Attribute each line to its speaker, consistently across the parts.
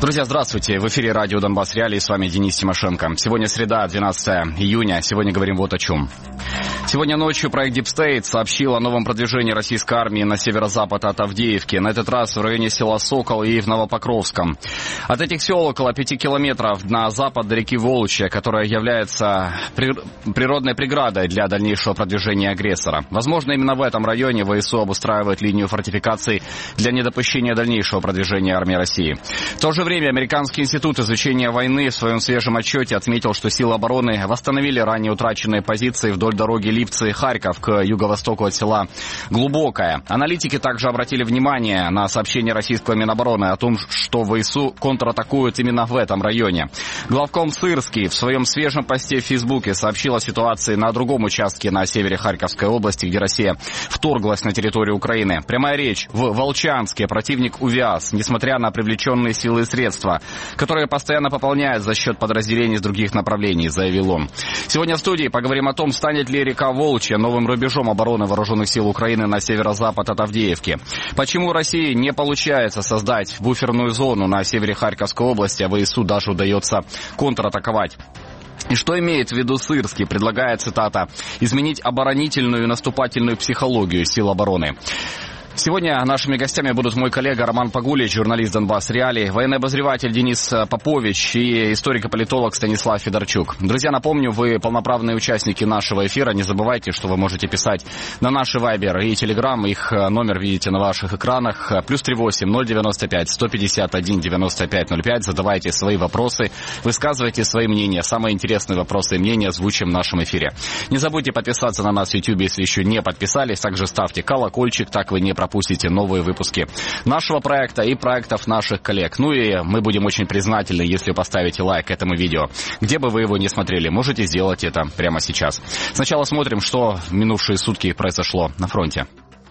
Speaker 1: Друзья, здравствуйте. В эфире радио «Донбасс Реалии». С вами Денис Тимошенко. Сегодня среда, 12 июня. Сегодня говорим вот о чем. Сегодня ночью проект Deep State сообщил о новом продвижении российской армии на северо-запад от Авдеевки. На этот раз в районе села Сокол и в Новопокровском. От этих сел около 5 километров на запад до реки Волчья, которая является природной преградой для дальнейшего продвижения агрессора. Возможно, именно в этом районе ВСУ обустраивает линию фортификаций для недопущения дальнейшего продвижения армии России. В то же время Американский институт изучения войны в своем свежем отчете отметил, что силы обороны восстановили ранее утраченные позиции вдоль дороги Липцы-Харьков к юго-востоку от села Глубокое. Аналитики также обратили внимание на сообщение российского Минобороны о том, что ВСУ контратакуют именно в этом районе. Главком Сырский в своем свежем посте в Фейсбуке сообщил о ситуации на другом участке на севере Харьковской области, где Россия вторглась на территорию Украины. Прямая речь: в Волчанске противник увяз, несмотря на привлеченные силы и средства, которые постоянно пополняют за счет подразделений с других направлений, заявил он. Сегодня в студии поговорим о том, станет ли река Волчья новым рубежом обороны вооруженных сил Украины на северо-запад от Авдеевки. Почему России не получается создать буферную зону на севере Харьковской области, а ВСУ даже удается контратаковать? И что имеет в виду Сырский, предлагая, цитата, «изменить оборонительную и наступательную психологию сил обороны». Сегодня нашими гостями будут мой коллега Роман Погулич, журналист «Донбасс Реалии», военный обозреватель Денис Попович и историк-политолог Станислав Федорчук. Друзья, напомню, вы полноправные участники нашего эфира. Не забывайте, что вы можете писать на наши Вайбер и Телеграм. Их номер видите на ваших экранах. +38 095 151 95 05. Задавайте свои вопросы, высказывайте свои мнения. Самые интересные вопросы и мнения озвучим в нашем эфире. Не забудьте подписаться на нас в YouTube, если еще не подписались. Также ставьте колокольчик, так вы не пропустите новые выпуски нашего проекта и проектов наших коллег. Ну и мы будем очень признательны, если вы поставите лайк этому видео. Где бы вы его ни смотрели, можете сделать это прямо сейчас. Сначала смотрим, что в минувшие сутки произошло на фронте.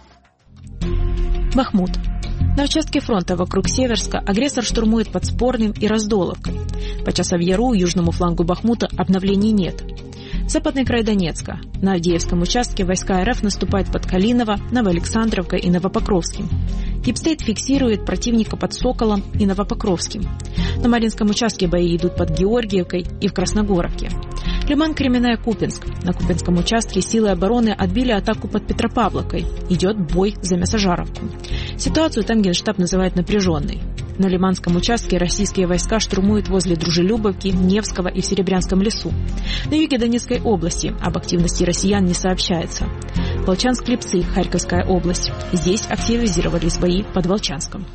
Speaker 2: Бахмут. На участке фронта вокруг Северска агрессор штурмует под Спорным и Раздоловкой. По Часовьяру, южному флангу Бахмута, обновлений нет. Западный край Донецка. На Авдеевском участке войска РФ наступают под Калиново, Новоалександровкой и Новопокровским. Дипстейт фиксирует противника под Соколом и Новопокровским. На Маринском участке бои идут под Георгиевкой и в Красногоровке. Лиман, Кременная, Купинск. На Купинском участке силы обороны отбили атаку под Петропавловкой. Идет бой за Мясожаровку. Ситуацию там Генштаб называет напряженной. На Лиманском участке российские войска штурмуют возле Дружелюбовки, Невского и в Серебрянском лесу. На юге Донецкой области об активности россиян не сообщается. Волчанск-Липцы, Харьковская область. Здесь активизировались бои под Волчанском.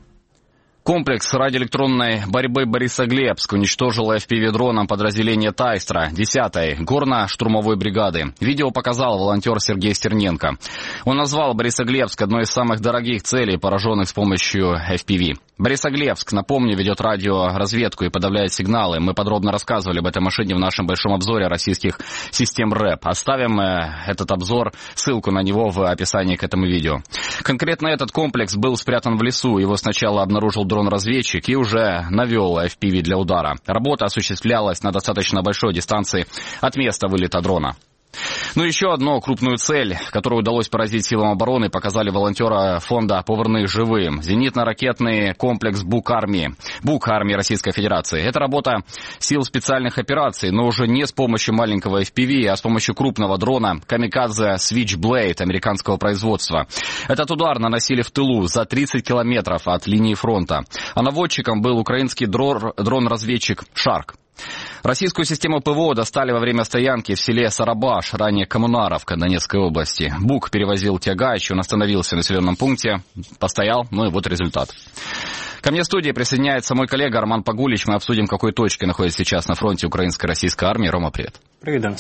Speaker 1: Комплекс радиоэлектронной борьбы Борисоглебск уничтожил FPV-дроном подразделение Тайстра 10-й горно-штурмовой бригады. Видео показал волонтер Сергей Стерненко. Он назвал Борисоглебск одной из самых дорогих целей, пораженных с помощью FPV. Борисоглебск, напомню, ведет радиоразведку и подавляет сигналы. Мы подробно рассказывали об этой машине в нашем большом обзоре российских систем РЭП. Оставим этот обзор, ссылку на него в описании к этому видео. Конкретно этот комплекс был спрятан в лесу. Его сначала обнаружил дрон-разведчик и уже навел FPV для удара. Работа осуществлялась на достаточно большой дистанции от места вылета дрона. Ну и еще одну крупную цель, которую удалось поразить силам обороны, показали волонтеры фонда «Поварные живым». Зенитно-ракетный комплекс «Бук-армии». «Бук-армии» Российской Федерации. Это работа сил специальных операций, но уже не с помощью маленького FPV, а с помощью крупного дрона «Камикадзе Switchblade» американского производства. Этот удар наносили в тылу за 30 километров от линии фронта. А наводчиком был украинский дрон-разведчик «Шарк». Российскую систему ПВО достали во время стоянки в селе Сарабаш, ранее Коммунаровка Донецкой области. Бук перевозил тягач, он остановился в населенном пункте, постоял, ну и вот результат. Ко мне в студии присоединяется мой коллега Роман Погулич. Мы обсудим, в какой точке находится сейчас на фронте украинской российской армии. Рома, привет.
Speaker 3: Привет, Денис.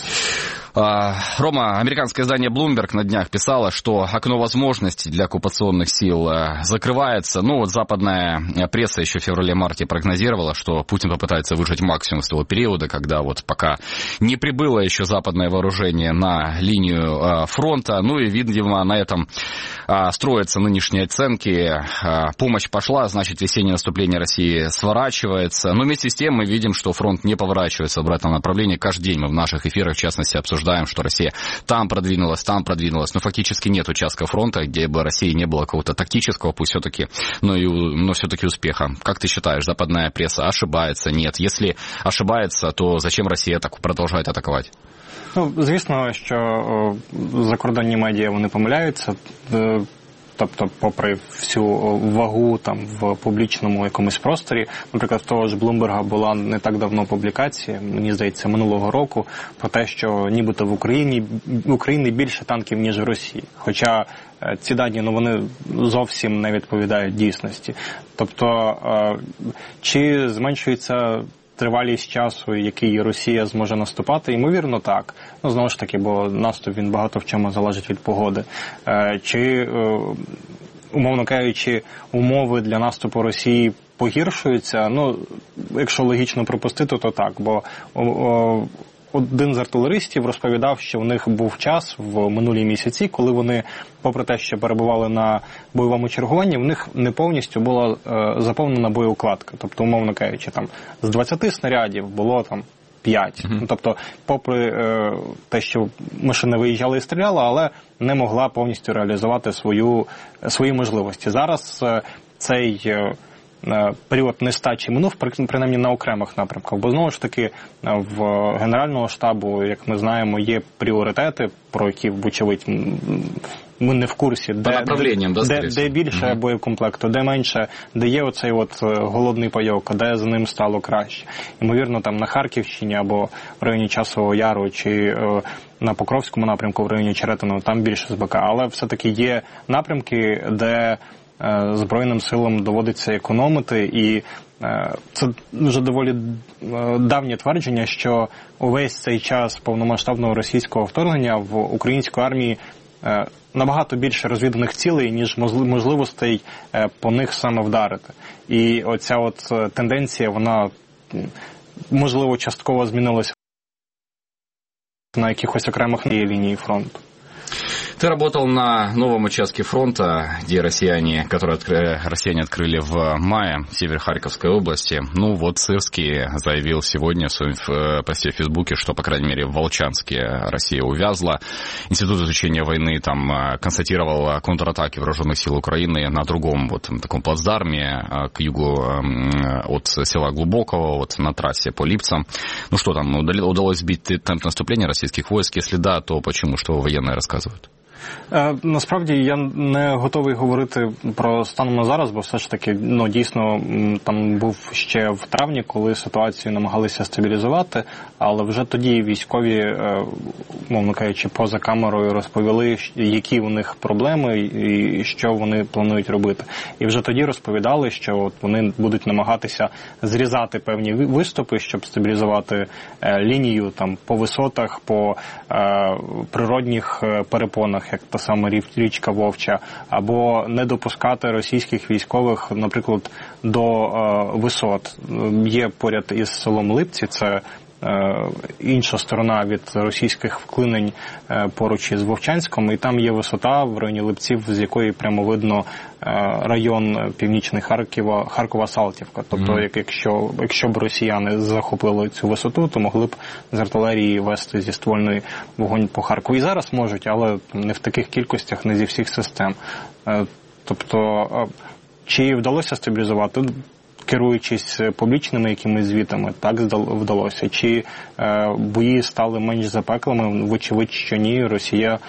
Speaker 1: Рома, американское издание Bloomberg на днях писало, что окно возможностей для оккупационных сил закрывается. Ну вот западная пресса еще в феврале-марте прогнозировала, что Путин попытается выжать максимум с того периода, когда вот пока не прибыло еще западное вооружение на линию фронта. Ну и, видимо, на этом строятся нынешние оценки. Помощь пошла, значит, весеннее наступление России сворачивается. Но вместе с тем мы видим, что фронт не поворачивается в обратном направлении. Каждый день мы в наших эфирах, в частности, обсуждаем обсуждаем, что Россия там продвинулась, но фактически нет участка фронта, где бы России не было какого-то тактического, пусть все-таки, но все-таки успеха. Как ты считаешь, западная пресса ошибается? Нет. Если ошибается, то зачем Россия так продолжает атаковать?
Speaker 3: Ну, звісно, що закордонні медіа, вони помиляються. Тобто, попри всю вагу там в публічному якомусь просторі, наприклад, в того ж Блумберга була не так давно публікація, мені здається, минулого року, про те, що нібито в Україні більше танків, ніж в Росії. Хоча ці дані, вони зовсім не відповідають дійсності. Тобто, чи зменшується тривалість часу, який Росія зможе наступати? Ймовірно, так. Знову ж таки, бо наступ, він багато в чому залежить від погоди. Чи, умовно кажучи, умови для наступу Росії погіршуються? Якщо логічно припустити, то так. Бо один з артилеристів розповідав, що в них був час в минулі місяці, коли вони, попри те, що перебували на бойовому чергуванні, в них не повністю була заповнена боєукладка. Тобто, умовно кажучи, там з 20 снарядів було там 5. Тобто, попри те, що машина виїжджала і стріляла, але не могла повністю реалізувати свої можливості. Зараз цей період нестачі минув, принаймні на окремих напрямках. Бо, знову ж таки, в Генерального штабу, як ми знаємо, є пріоритети, про які, вочевидь, ми не в курсі, де більше боєкомплекту, де менше, де є оцей голодний пайок, де за ним стало краще. Ймовірно, там на Харківщині або в районі Часового Яру, чи на Покровському напрямку в районі Черетиного, там більше СБК. Але все-таки є напрямки, де Збройним силам доводиться економити, і це вже доволі давнє твердження, що увесь цей час повномасштабного російського вторгнення в українській армії набагато більше розвіданих цілей, ніж можливостей по них саме вдарити. І оця тенденція, вона, можливо, частково змінилася на якихось окремих лінії фронту.
Speaker 1: Ты работал на новом участке фронта, где россияне открыли в мае, север Харьковской области. Сырский заявил сегодня в своем посте в Фейсбуке, что, по крайней мере, в Волчанске Россия увязла. Институт изучения войны там констатировал контратаки вооруженных сил Украины на другом таком плацдарме к югу от села Глубокого, на трассе по Липцам. Что там, удалось сбить темп наступления российских войск? Если да, то почему? Что военные рассказывают?
Speaker 3: Насправді я не готовий говорити про станом на зараз, бо все ж таки, дійсно, там був ще в травні, коли ситуацію намагалися стабілізувати, але вже тоді військові, мовно кажучи, поза камерою розповіли, які у них проблеми і що вони планують робити. І вже тоді розповідали, що вони будуть намагатися зрізати певні виступи, щоб стабілізувати лінію там по висотах, по природних перепонах, як та сама річка Вовча, або не допускати російських військових, наприклад, до висот. Є поряд із селом Липці, це інша сторона від російських вклинень поруч із Вовчанськом, і там є висота в районі Липців, з якої прямо видно район північний Харкова-Салтівка. Тобто, якщо б росіяни захопили цю висоту, то могли б з артилерії вести зі ствольної вогонь по Харкову. І зараз можуть, але не в таких кількостях, не зі всіх систем. Тобто, чи вдалося стабілізувати? Керуючись публічними якимись звітами, так вдалося. Чи бої стали менш запеклими? Вочевидь, що ні. Росія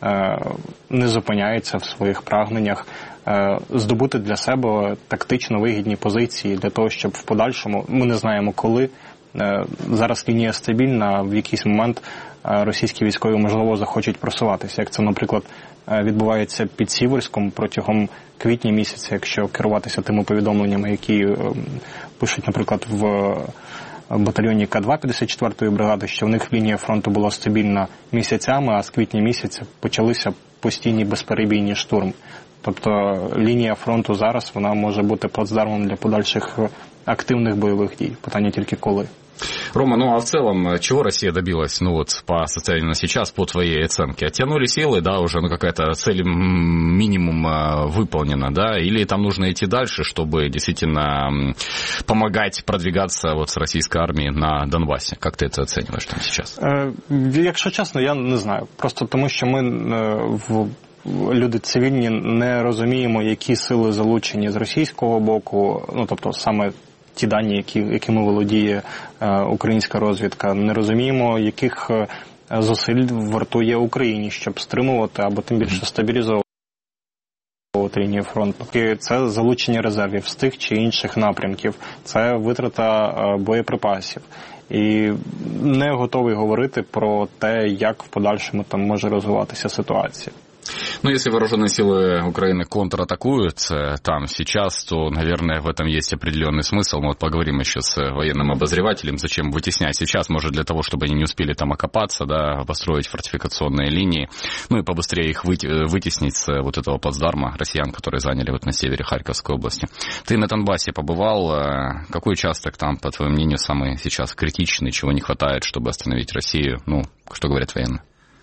Speaker 3: не зупиняється в своїх прагненнях здобути для себе тактично вигідні позиції для того, щоб в подальшому, ми не знаємо коли, зараз лінія стабільна, в якийсь момент російські військові, можливо, захочуть просуватися. Як це, наприклад, відбувається під Сіверськом протягом квітня місяця, якщо керуватися тими повідомленнями, які пишуть, наприклад, в батальйоні К2 54-ї бригади, що в них лінія фронту була стабільна місяцями, а з квітня місяця почалися постійні безперебійні штурми. Тобто лінія фронту зараз, вона може бути плацдармом для подальших активних бойових дій. Питання тільки коли.
Speaker 1: Рома, ну а в целом, чего Россия добилась, ну вот по состоянию на сейчас, по твоей оценке? Оттянули силы, да, уже какая-то цель минимум выполнена, да, или там нужно идти дальше, чтобы действительно помогать продвигаться вот с российской армией на Донбасі? Як ти це оцінюєш там зараз?
Speaker 3: Якщо чесно, я не знаю. Просто тому, що ми люди цивільні не розуміємо, які сили залучені з російського боку, ну тобто саме ті дані, якими володіє українська розвідка, не розуміємо, яких зусиль вартує Україні, щоб стримувати або тим більше стабілізовувати лінію фронту. І це залучення резервів з тих чи інших напрямків, це витрата боєприпасів. І не готовий говорити про те, як в подальшому там може розвиватися ситуація.
Speaker 1: Ну, если вооруженные силы Украины контратакуют там сейчас, то, наверное, в этом есть определенный смысл. Мы вот поговорим еще с военным обозревателем, зачем вытеснять сейчас, может, для того, чтобы они не успели там окопаться, да, построить фортификационные линии, ну и побыстрее их вытеснить с вот этого плацдарма россиян, которые заняли вот на севере Харьковской области. Ты на Донбассе побывал. Какой участок там, по твоему мнению, самый сейчас критичный, чего не хватает, чтобы остановить Россию? Ну, что говорят военные?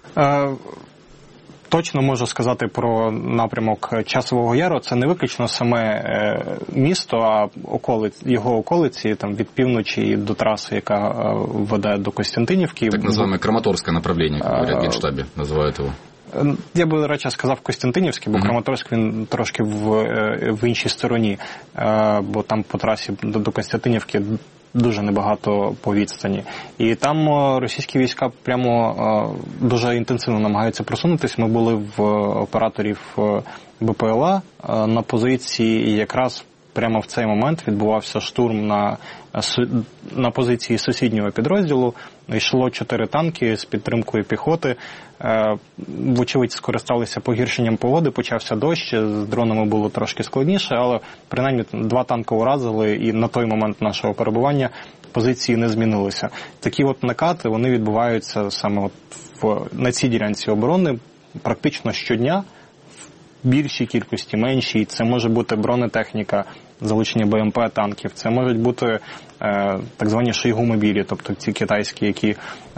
Speaker 3: Точно можу сказати про напрямок Часового Яру. Це не виключно саме місто, а його околиці, там від півночі до траси, яка веде до Костянтинівки.
Speaker 1: Так називаємо Краматорське направлення, як говорять в Генштабі, називають його.
Speaker 3: Я би, радше, сказав Костянтинівський, бо Краматорськ він трошки в іншій стороні, бо там по трасі до Костянтинівки дуже небагато по відстані. І там російські війська прямо дуже інтенсивно намагаються просунутися. Ми були в операторів БПЛА на позиції, і якраз прямо в цей момент відбувався штурм на позиції сусіднього підрозділу. Йшло 4 танки з підтримкою піхоти. Вочевидь, скористалися погіршенням погоди, почався дощ, з дронами було трошки складніше, але принаймні 2 танки уразили, і на той момент нашого перебування позиції не змінилися. Такі от накати, вони відбуваються саме на цій ділянці оборони практично щодня, більшій кількості, меншій. Це може бути бронетехніка, залучення БМП танків, це можуть бути так звані шойгу-мобілі, тобто ці китайські, які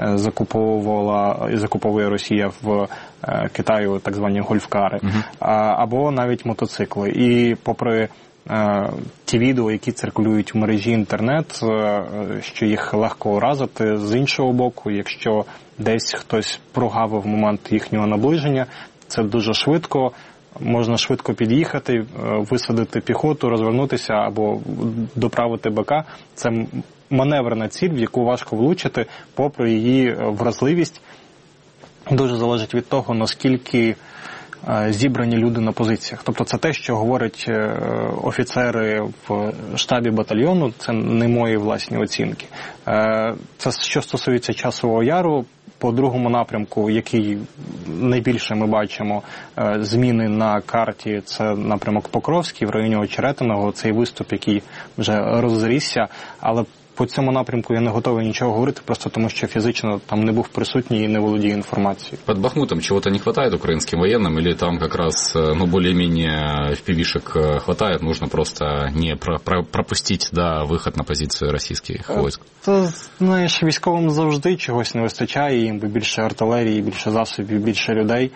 Speaker 3: закуповує Росія в Китаю, так звані гольфкари, або навіть мотоцикли. І попри ті відео, які циркулюють в мережі інтернет, що їх легко уразити, з іншого боку, якщо десь хтось прогавив момент їхнього наближення, це дуже швидко. Можна швидко під'їхати, висадити піхоту, розвернутися або доправити БК. Це маневрна ціль, в яку важко влучити, попри її вразливість. Дуже залежить від того, наскільки зібрані люди на позиціях. Тобто це те, що говорять офіцери в штабі батальйону, це не мої власні оцінки. Це що стосується Часового Яру. По другому напрямку, який найбільше ми бачимо зміни на карті, це напрямок Покровський, в районі Очеретиного, цей виступ, який вже розрісся, але по цьому напрямку я не готовий нічого говорити, просто тому що фізично там не був присутній і не володію інформацією.
Speaker 1: Под Бахмутом чего-то не хватает украинским военным, или там как раз, более-менее FPV-шек хватает, нужно просто не пропустить, да, выход на позицію російських військ?
Speaker 3: Це, знаєш, військовим завжди чогось не вистачає, їм би більше артилерії, більше засобів, більше людей.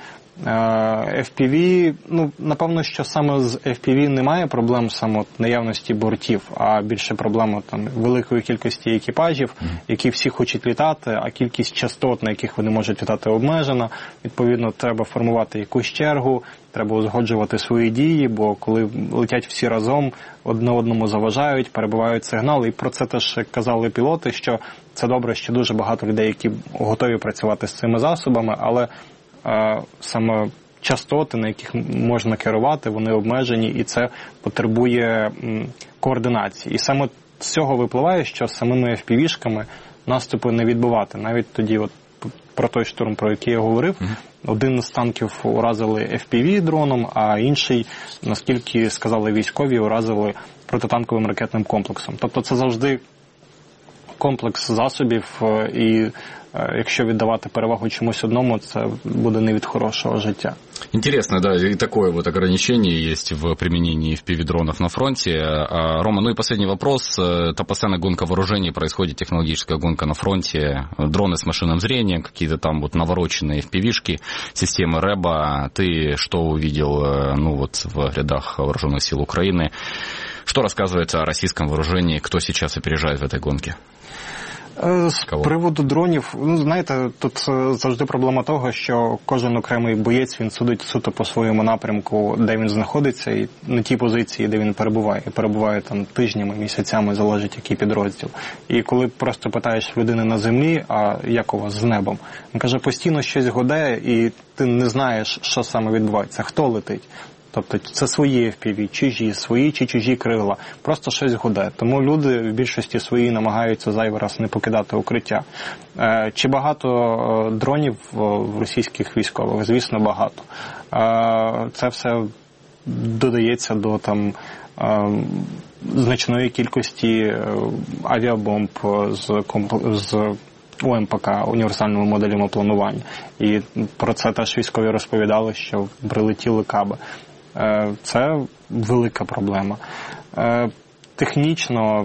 Speaker 3: FPV, напевно, що саме з FPV немає проблем саме наявності бортів, а більше проблема там великої кількості екіпажів, які всі хочуть літати, а кількість частот, на яких вони можуть літати, обмежена. Відповідно, треба формувати якусь чергу, треба узгоджувати свої дії, бо коли летять всі разом, одне одному заважають, перебивають сигнали. І про це теж казали пілоти, що це добре, що дуже багато людей, які готові працювати з цими засобами, але саме частоти, на яких можна керувати, вони обмежені, і це потребує координації. І саме з цього випливає, що самими FPV-шками наступи не відбувати. Навіть тоді, от про той штурм, про який я говорив, один з танків уразили FPV-дроном, а інший, наскільки сказали військові, уразили протитанковим ракетним комплексом. Тобто це завжди комплекс засобів, і якщо віддавати перевагу чомусь одному, це буде не від хорошого життя.
Speaker 1: Интересно, да, и такое вот ограничение есть в применении FPV-дронов на фронте. Рома, ну и последний вопрос. Это постоянная гонка вооружений, происходит технологическая гонка на фронте. Дроны с машинным зрением, какие-то там вот навороченные FPV-шки, системы РЭБа. Ты что увидел, ну вот в рядах вооруженных сил Украины? Что рассказывается о российском вооружении? Кто сейчас опережает в этой гонке?
Speaker 3: З приводу дронів, ну, знаєте, тут завжди проблема того, що кожен окремий боєць, він судить суто по своєму напрямку, де він знаходиться, і на тій позиції, де він перебуває. І перебуває там тижнями, місяцями, залежить який підрозділ. І коли просто питаєш людини на землі, а як у вас з небом? Він каже, постійно щось гуде, і ти не знаєш, що саме відбувається, хто летить. Тобто це свої FPV, чужі, свої чи чужі крила. Просто щось гуде. Тому люди в більшості своїй намагаються зайвий раз не покидати укриття. Чи багато дронів в російських військових? Звісно, багато. Це все додається до там значної кількості авіабомб з УМПК, універсальними моделями планування. І про це теж військові розповідали, що прилетіли каби. Це велика проблема. Технічно,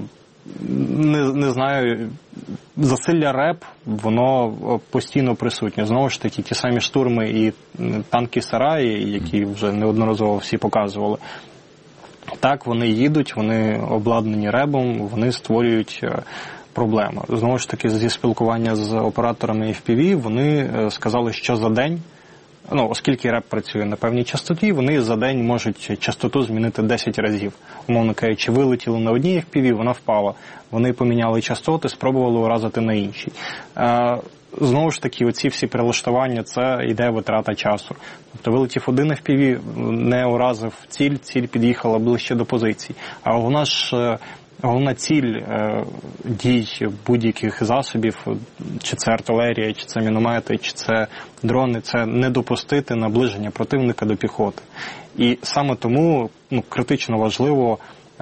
Speaker 3: не знаю, засилля РЕБ, воно постійно присутнє. Знову ж таки, ті самі штурми і танки Сараї, які вже неодноразово всі показували. Так, вони їдуть, вони обладнані РЕБом, вони створюють проблеми. Знову ж таки, зі спілкування з операторами FPV, вони сказали, що за день, ну, оскільки РЕБ працює на певній частоті, вони за день можуть частоту змінити 10 разів. Умовно кажучи, вилетіли на одній FPV, вона впала. Вони поміняли частоти, спробували уразити на іншій. Знову ж таки, оці всі прилаштування, це йде витрата часу. Тобто вилетів один FPV, не уразив ціль під'їхала ближче до позицій. А головна ціль дій будь-яких засобів, чи це артилерія, чи це міномети, чи це дрони, це не допустити наближення противника до піхоти. І саме тому критично важливо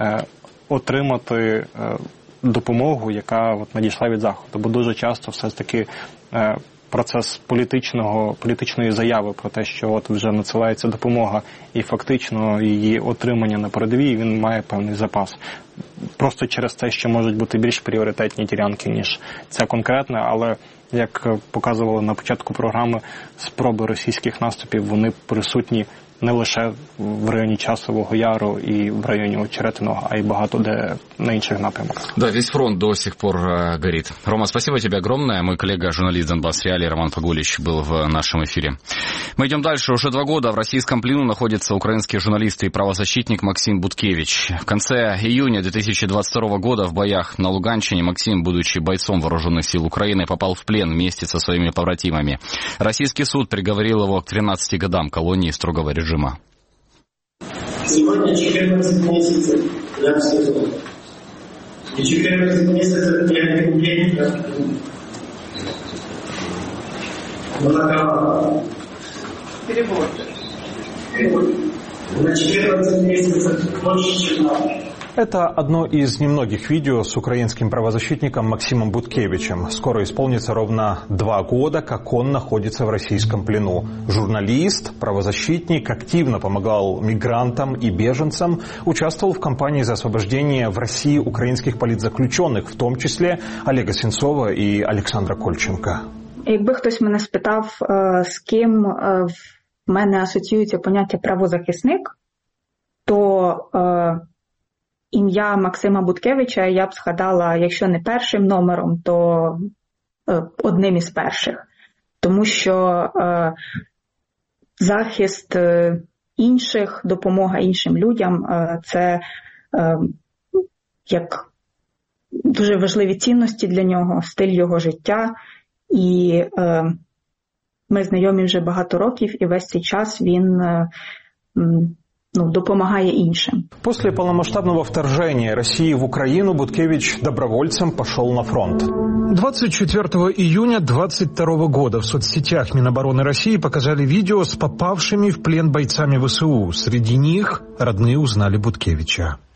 Speaker 3: отримати допомогу, яка надійшла від Заходу. Бо дуже часто все ж таки процес політичної заяви про те, що от вже надсилається допомога і фактично її отримання на передовій, він має певний запас. Просто через те, що можуть бути більш пріоритетні ділянки, ніж ця конкретна, але, як показували на початку програми, спроби російських наступів, вони присутні не лише в районе Часового Яру и в районе Очеретиного, а и багато де на інших напрямках.
Speaker 1: Да, весь фронт до сих пор горит. Рома, спасибо тебе огромное. Мой коллега, журналист Донбасс Реалии Роман Погулич был в нашем эфире. Мы идем дальше. Уже 2 года в российском плену находится украинский журналист и правозащитник Максим Буткевич. В конце июня 2022 года в боях на Луганщине Максим, будучи бойцом вооруженных сил Украины, попал в плен вместе со своими побратимами. Российский суд приговорил его к 13 годам колонии строгого режима.
Speaker 4: Сегодня 14 месяцев я в СИЗО. И 14 месяцев я не пленник, многовато. Перебор. На 14 месяцев больше, чем надо.
Speaker 5: Это одно из немногих видео с украинским правозащитником Максимом Буткевичем. Скоро исполнится ровно 2 года, как он находится в российском плену. Журналист, правозащитник, активно помогал мигрантам и беженцам, участвовал в кампании за освобождение в России украинских политзаключенных, в том числе Олега Сенцова и Олександра Кольченка.
Speaker 6: Якби хтось мене спитав, з ким в мене асоціюється поняття правозахисник, то ім'я Максима Буткевича я б згадала, якщо не першим номером, то одним із перших. Тому що захист інших, допомога іншим людям – це як дуже важливі цінності для нього, стиль його життя. І ми знайомі вже багато років, і весь цей час він допомагає іншим.
Speaker 5: После полномасштабного вторжения России в Украину Буткевич добровольцем пошел на фронт.
Speaker 7: 24 июня 2022 года в соцсетях Минобороны России показали видео с попавшими в плен бойцами ВСУ. Среди них родные узнали Буткевича.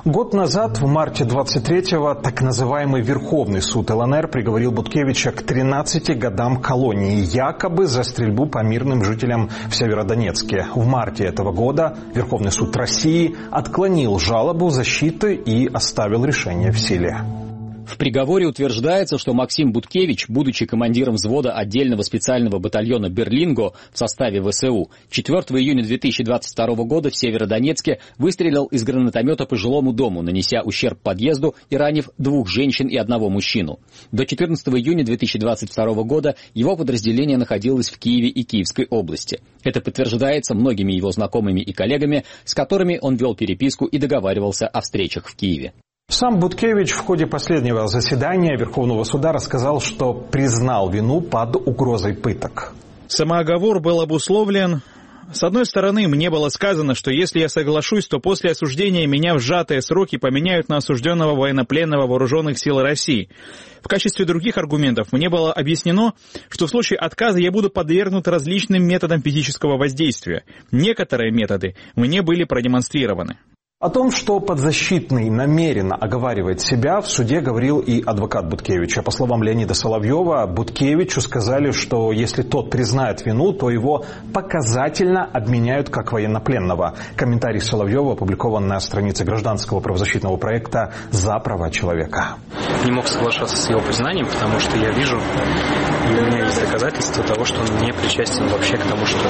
Speaker 5: Год назад, в марте 23-го, так называемый Верховный суд ЛНР приговорил Буткевича к 13 годам колонии, якобы за стрельбу по мирным жителям в Северодонецке. В марте этого года Верховный суд России отклонил жалобу защиты и оставил решение в силе.
Speaker 8: В приговоре утверждается, что Максим Буткевич, будучи командиром взвода отдельного специального батальона «Берлинго» в составе ВСУ, 4 июня 2022 года в Северодонецке выстрелил из гранатомета по жилому дому, нанеся ущерб подъезду и ранив 2 женщин и 1 мужчину. До 14 июня 2022 года его подразделение находилось в Киеве и Киевской области. Это подтверждается многими его знакомыми и коллегами, с которыми он вел переписку и договаривался о встречах в Киеве.
Speaker 5: Сам Буткевич в ходе последнего заседания Верховного суда рассказал, что признал вину под угрозой пыток.
Speaker 9: Самооговор был обусловлен. С одной стороны, мне было сказано, что если я соглашусь, то после осуждения меня в сжатые сроки поменяют на осужденного военнопленного вооруженных сил России. В качестве других аргументов мне было объяснено, что в случае отказа я буду подвергнут различным методам физического воздействия. Некоторые методы мне были продемонстрированы.
Speaker 5: О том, что подзащитный намеренно оговаривает себя, в суде говорил и адвокат Буткевича. По словам Леонида Соловьева, Буткевичу сказали, что если тот признает вину, то его показательно обменяют как военнопленного. Комментарий Соловьева опубликован на странице гражданского правозащитного проекта «За права человека».
Speaker 10: Не мог соглашаться с его признанием, потому что я вижу, и у меня есть доказательства того, что он не причастен вообще к тому, что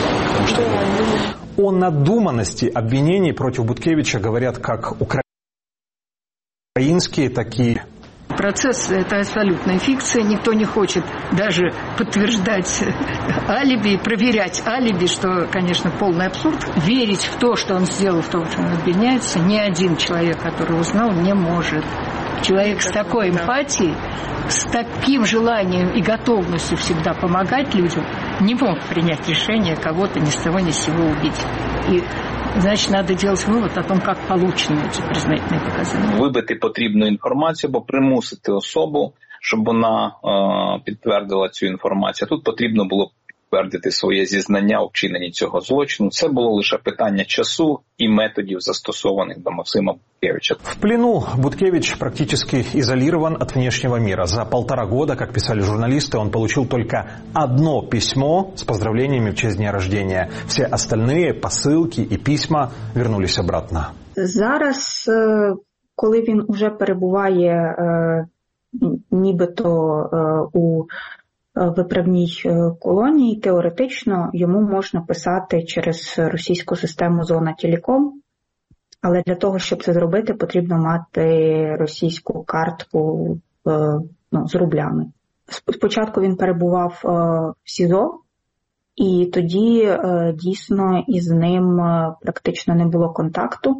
Speaker 5: О надуманности обвинений против Буткевича говорят как украинские, так и...
Speaker 11: Процесс – это абсолютная фикция. Никто не хочет даже подтверждать алиби, проверять алиби, что, конечно, полный абсурд. Верить в то, что он сделал, в то, что он обвиняется, ни один человек, который узнал, не может. Человек с такой эмпатией, с таким желанием и готовностью всегда помогать людям, не мог принять решение кого-то ни с того ни с сего убить. И, значить, надо делать вывод о том, как получены эти признательные показания.
Speaker 12: Вибити потрібну інформацію або примусити особу, щоб вона підтвердила цю інформацію. Тут потрібно було підтвердити своє зізнання у вчиненні цього злочину. Це було лише питання часу и методов, застосованных до Максима Буткевича.
Speaker 5: В плену Буткевич практически изолирован от внешнего мира. За 1,5 года, как писали журналисты, он получил только одно письмо с поздравлениями в честь дня рождения. Все остальные посылки и письма вернулись обратно.
Speaker 6: Зараз, коли він уже перебуває нібито у виправній колонії, теоретично йому можна писати через російську систему «Зона Телеком», але для того, щоб це зробити, потрібно мати російську картку з рублями. Спочатку він перебував в СІЗО, і тоді дійсно із ним практично не було контакту.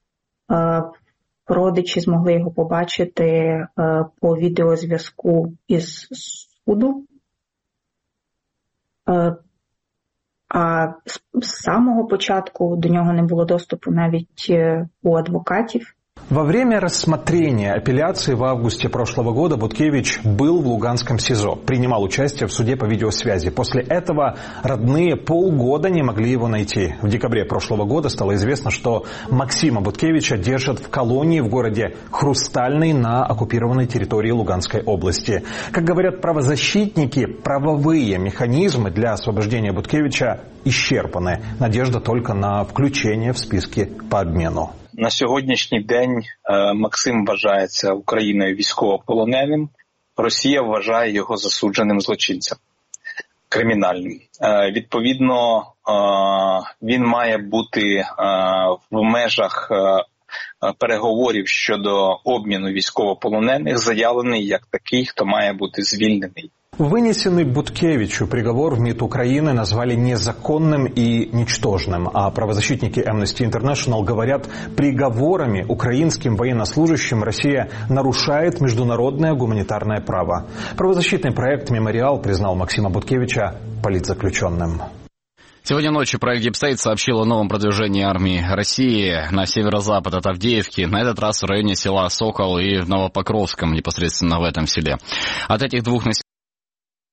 Speaker 6: Родичі змогли його побачити по відеозв'язку із суду. А з самого початку до нього не було доступу навіть у адвокатів.
Speaker 5: Во время рассмотрения апелляции в августе прошлого года Буткевич был в Луганском СИЗО, принимал участие в суде по видеосвязи. После этого родные полгода не могли его найти. В декабре прошлого года стало известно, что Максима Буткевича держат в колонии в городе Хрустальный на оккупированной территории Луганской области. Как говорят правозащитники, правовые механизмы для освобождения Буткевича исчерпаны. Надежда только на включение в списки по обмену.
Speaker 12: На сьогоднішній день Максим вважається Україною військовополоненим. Росія вважає його засудженим злочинцем, кримінальним. Відповідно, він має бути в межах переговорів щодо обміну військовополонених заявлений як такий, хто має бути звільнений.
Speaker 5: Вынесенный Буткевичу приговор в МИД Украины назвали незаконным и ничтожным, а правозащитники Amnesty International говорят, приговорами украинским военнослужащим Россия нарушает международное гуманитарное право. Правозащитный проект «Мемориал» признал Максима Буткевича политзаключенным.
Speaker 1: Сегодня ночью проект Deep State сообщил о новом продвижении армии России на северо-запад от Авдеевки, на этот раз в районе села Сокол и в Новопокровском, непосредственно в этом селе. От этих двух населенных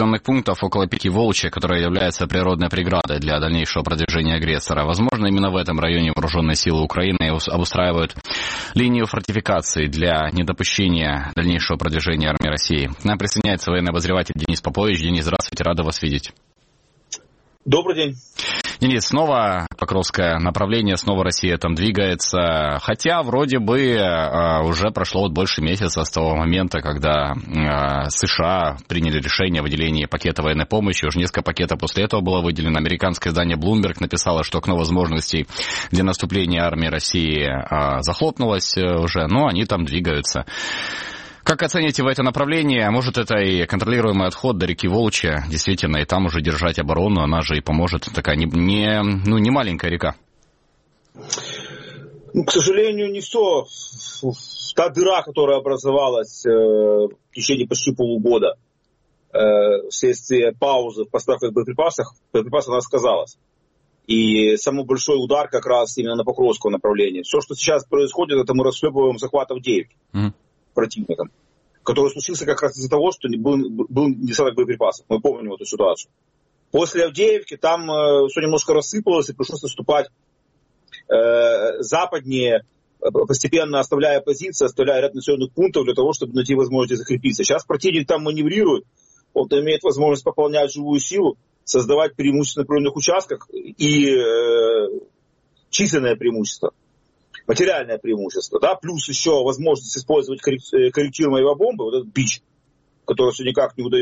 Speaker 1: населенных пунктов около пики Волчья, которая является природной преградой для дальнейшего продвижения агрессора. Возможно, именно в этом районе вооруженные силы Украины обустраивают линию фортификации для недопущения дальнейшего продвижения армии России. К нам присоединяется военный обозреватель Денис Попович. Денис, здравствуйте, рада вас видеть.
Speaker 13: Добрый день.
Speaker 1: Денис, снова Покровское направление, снова Россия там двигается, хотя вроде бы уже прошло больше месяца с того момента, когда США приняли решение о выделении пакета военной помощи, уже несколько пакетов после этого было выделено. Американское издание Bloomberg написало, что окно возможностей для наступления армии России захлопнулось уже, но они там двигаются. Как оцените вы это направление? Может, это и контролируемый отход до реки Волчья, действительно, и там уже держать оборону, она же и поможет. Такая не маленькая река.
Speaker 13: К сожалению, не все. Та дыра, которая образовалась в течение почти полугода вследствие паузы в поставках боеприпасов, она сказалась. И самый большой удар как раз именно на Покровском направлении. Все, что сейчас происходит, это мы расхлебываем захват Авдеевки. Противником, который случился как раз из-за того, что был недостаток боеприпасов. Мы помним эту ситуацию. После Авдеевки там все немножко рассыпалось и пришлось наступать западнее, постепенно оставляя позиции, оставляя ряд населенных пунктов для того, чтобы найти возможность закрепиться. Сейчас противник там маневрирует, он имеет возможность пополнять живую силу, создавать преимущество на определенных участках и численное преимущество. Материальное преимущество, да, плюс еще возможность использовать корректируемые авиабомбы, вот этот бич, который все никак не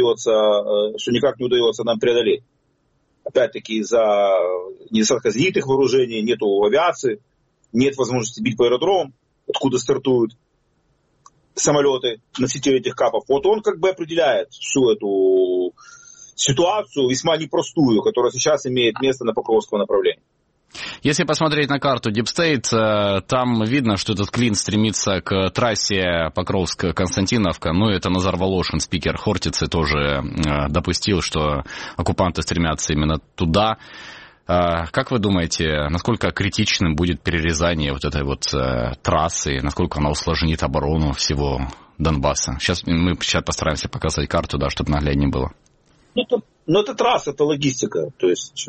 Speaker 13: удается нам преодолеть. Опять-таки из-за недостатка зенитных вооружений, нету авиации, нет возможности бить по аэродромам, откуда стартуют самолеты, носители этих капов. Вот он как бы определяет всю эту ситуацию, весьма непростую, которая сейчас имеет место на Покровском направлении.
Speaker 1: Если посмотреть на карту Deep State, там видно, что этот клин стремится к трассе Покровск-Константиновка. Ну, это Назар Волошин, спикер Хортицы, тоже допустил, что оккупанты стремятся именно туда. Как вы думаете, насколько критичным будет перерезание вот этой вот трассы, насколько она усложнит оборону всего Донбасса? Мы сейчас постараемся показать карту, да, чтобы нагляднее было.
Speaker 13: Ну, это трасса, это логистика, то есть...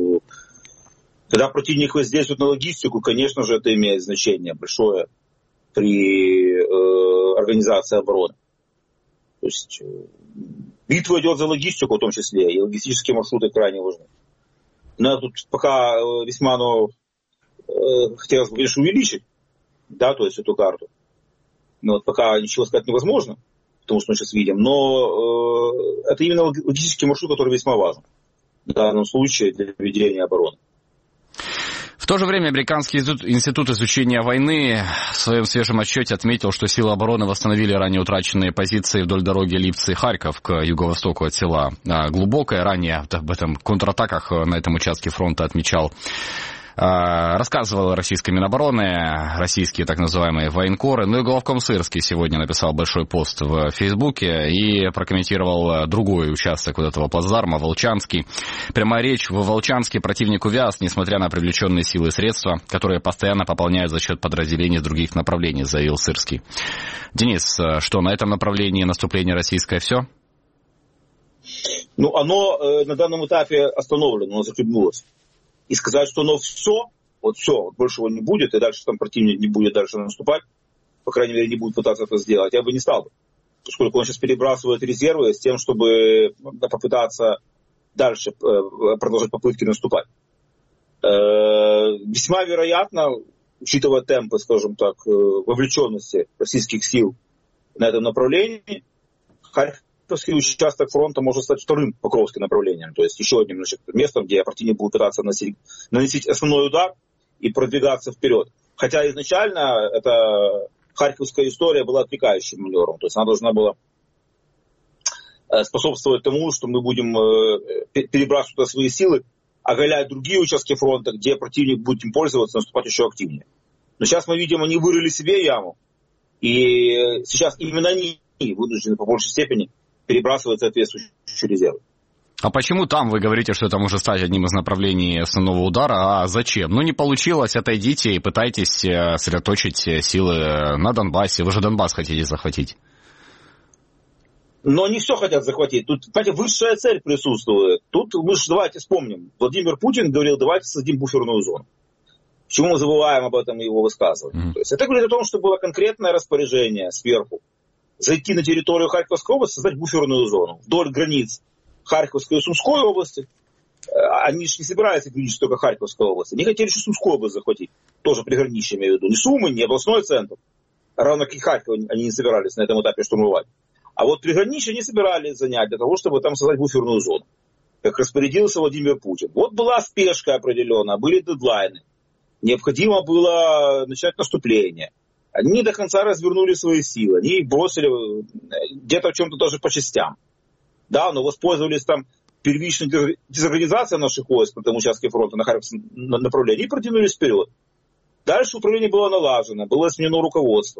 Speaker 13: Когда противник воздействует на логистику, конечно же, это имеет значение большое при организации обороны. То есть битва идет за логистику в том числе, и логистические маршруты крайне важны. Но тут пока весьма, хотелось бы, конечно, увеличить, да, то есть эту карту. Но вот пока ничего сказать невозможно, потому что мы сейчас видим, но это именно логистический маршрут, который весьма важен в данном случае для ведения обороны.
Speaker 1: В то же время Американский институт изучения войны в своем свежем отчете отметил, что силы обороны восстановили ранее утраченные позиции вдоль дороги Липцы-Харьков к юго-востоку от села Глубокое. Ранее об этом контратаках на этом участке фронта рассказывал российская Минобороны, российские так называемые военкоры. Ну и главком Сырский сегодня написал большой пост в Фейсбуке и прокомментировал другой участок вот этого плацдарма, Волчанский. Прямая речь: в Волчанске противник увяз, несмотря на привлеченные силы и средства, которые постоянно пополняют за счет подразделений с других направлений, заявил Сырский. Денис, что на этом направлении наступление российское все?
Speaker 13: Ну, оно на данном этапе остановлено, оно захлебнулось. И сказать, что оно все, вот больше его не будет, и дальше там противник не будет дальше наступать, по крайней мере, не будет пытаться это сделать, я бы не стал бы. Поскольку он сейчас перебрасывает резервы с тем, чтобы попытаться дальше продолжать попытки наступать. Весьма вероятно, учитывая темпы, скажем так, вовлеченности российских сил на этом направлении, Харьковский участок фронта может стать вторым Покровским направлением, то есть еще одним местом, где противник будет пытаться наносить основной удар и продвигаться вперед. Хотя изначально эта харьковская история была отвлекающим маневром, то есть она должна была способствовать тому, что мы будем перебрасывать свои силы, оголять другие участки фронта, где противник будет им пользоваться, наступать еще активнее. Но сейчас мы видим, они вырыли себе яму, и сейчас именно они вынуждены по большей степени перебрасывать соответствующие резервы.
Speaker 1: А почему там вы говорите, что это может стать одним из направлений основного удара? А зачем? Ну, не получилось, отойдите и пытайтесь сосредоточить силы на Донбассе. Вы же Донбасс хотите захватить.
Speaker 13: Но не все хотят захватить. Тут, понимаете, высшая цель присутствует. Тут мы же давайте вспомним. Владимир Путин говорил, давайте создадим буферную зону. Почему мы забываем об этом его высказывании? То есть это говорит о том, что было конкретное распоряжение сверху. Зайти на территорию Харьковской области, создать буферную зону вдоль границ Харьковской и Сумской области. Они же не собираются говорить только Харьковской области. Они хотели еще Сумскую область захватить. Тоже приграничье, имею в виду. Не Сумы, не областной центр. Равно как и Харьков они не собирались на этом этапе штурмовать. А вот приграничье не собирались занять для того, чтобы там создать буферную зону. Как распорядился Владимир Путин. Вот была спешка определенная, были дедлайны. Необходимо было начать наступление. Они не до конца развернули свои силы. Они их бросили где-то в чем-то даже по частям. Да, но воспользовались там первичной дезорганизацией наших войск на том участке фронта на Харьковском направлении и продвинулись вперед. Дальше управление было налажено, было сменено руководство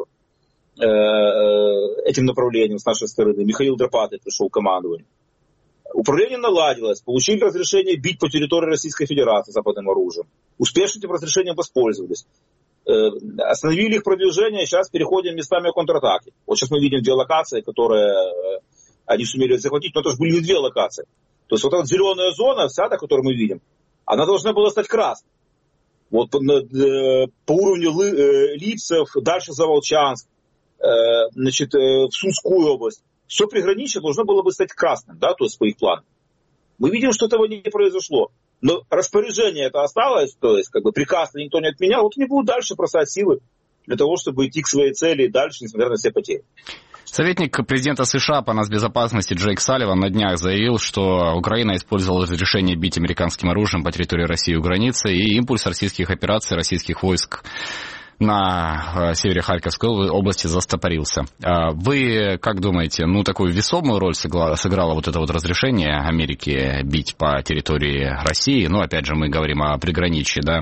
Speaker 13: этим направлением с нашей стороны. Михаил Драпатый пришел к командованию. Управление наладилось, получили разрешение бить по территории Российской Федерации западным оружием. Успешно этим разрешением воспользовались. Остановили их продвижение, сейчас переходим местами контратаки. Вот сейчас мы видим 2 локации, которые они сумели захватить, но это же были не 2 локации. То есть вот эта зеленая зона, вся та, которую мы видим, она должна была стать красной. Вот по уровню Липцев, дальше за Волчанск, значит, в Сумскую область. Все приграничье должно было бы стать красным, да, то есть по их плану. Мы видим, что этого не произошло. Но распоряжение это осталось, то есть как бы приказ никто не отменял, вот они будут дальше бросать силы для того, чтобы идти к своей цели и дальше, несмотря на все потери.
Speaker 1: Советник президента США по нацбезопасности Джейк Салливан на днях заявил, что Украина использовала разрешение бить американским оружием по территории России у границы, и импульс российских операций, российских войск на севере Харьковской области застопорился. Вы как думаете, ну такую весомую роль сыграло вот это вот разрешение Америки бить по территории России? Ну, опять же, мы говорим о приграничье, да,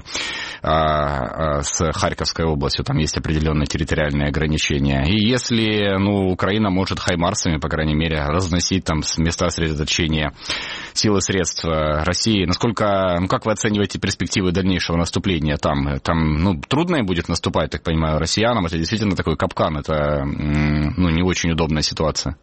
Speaker 1: с Харьковской областью, там есть определенные территориальные ограничения. И если, ну, Украина может хаймарсами, по крайней мере, разносить там места сосредоточения сил и средств России, насколько, ну, как вы оцениваете перспективы дальнейшего наступления там? Там, ну, трудно будет наступать, так понимаю, россиянам. Это действительно такой капкан, это, ну, не очень удобная ситуация.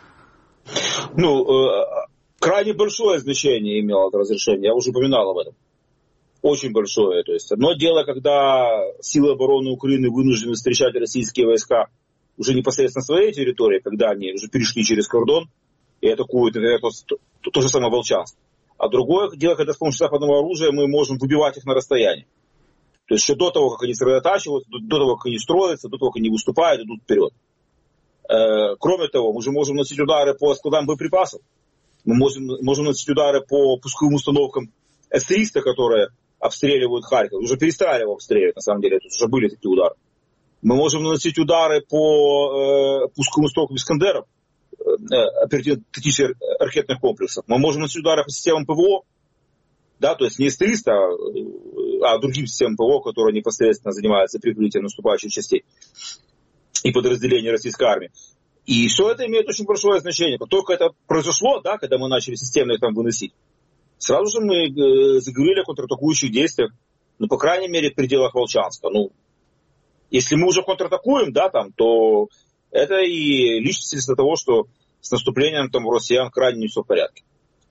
Speaker 13: Ну, крайне большое значение имело это разрешение, я уже упоминал об этом. Очень большое. То есть одно дело, когда силы обороны Украины вынуждены встречать российские войска уже непосредственно на своей территории, когда они уже перешли через кордон и атакуют, это то же самое Волчанск. А другое дело, когда с помощью западного оружия мы можем выбивать их на расстоянии. То есть еще до того, как они сосредотачиваются, до того, как они строятся, до того, как они выступают, идут вперед. Кроме того, мы же можем наносить удары по складам боеприпасов. Мы можем наносить удары по пусковым установкам С-300, которые обстреливают Харьков. Уже перестали его обстреливать, на самом деле. Тут уже были такие удары. Мы можем наносить удары по пусковым установкам Искандеров, оперативно-тактических ракетных комплексов. Мы можем наносить удары по системам ПВО. Да, то есть не С-300, а другим системам ПВО, которые непосредственно занимаются прикрытием наступающих частей и подразделений российской армии. И все это имеет очень большое значение. Как только это произошло, да, когда мы начали системно их там выносить, сразу же мы заговорили о контратакующих действиях, ну, по крайней мере, в пределах Волчанска. Ну, если мы уже контратакуем, да, там, то это и лишь свидетельство того, что с наступлением там у россиян крайне не все в порядке.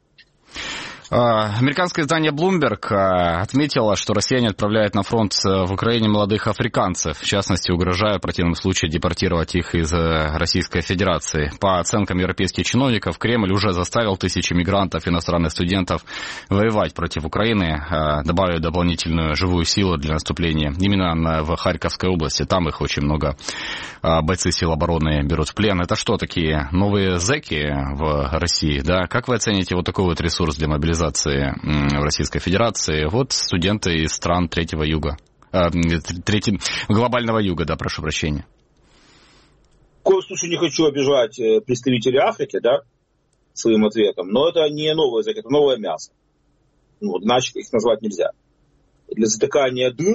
Speaker 1: Американское издание Bloomberg отметило, что россияне отправляют на фронт в Украине молодых африканцев, в частности, угрожая в противном случае депортировать их из Российской Федерации. По оценкам европейских чиновников, Кремль уже заставил тысячи мигрантов, иностранных студентов воевать против Украины, добавив дополнительную живую силу для наступления именно в Харьковской области. Там их очень много, бойцы сил обороны берут в плен. Это что, такие новые зэки в России? Да? Как вы оцените вот такой вот ресурс для мобилизации в Российской Федерации? Вот студенты из стран третьего юга, глобального юга, да, прошу прощения.
Speaker 13: В коем случае не хочу обижать представителей Африки, да, своим ответом, но это не новые зэки, это новое мясо. Ну, иначе их назвать нельзя. Для затыкания дыр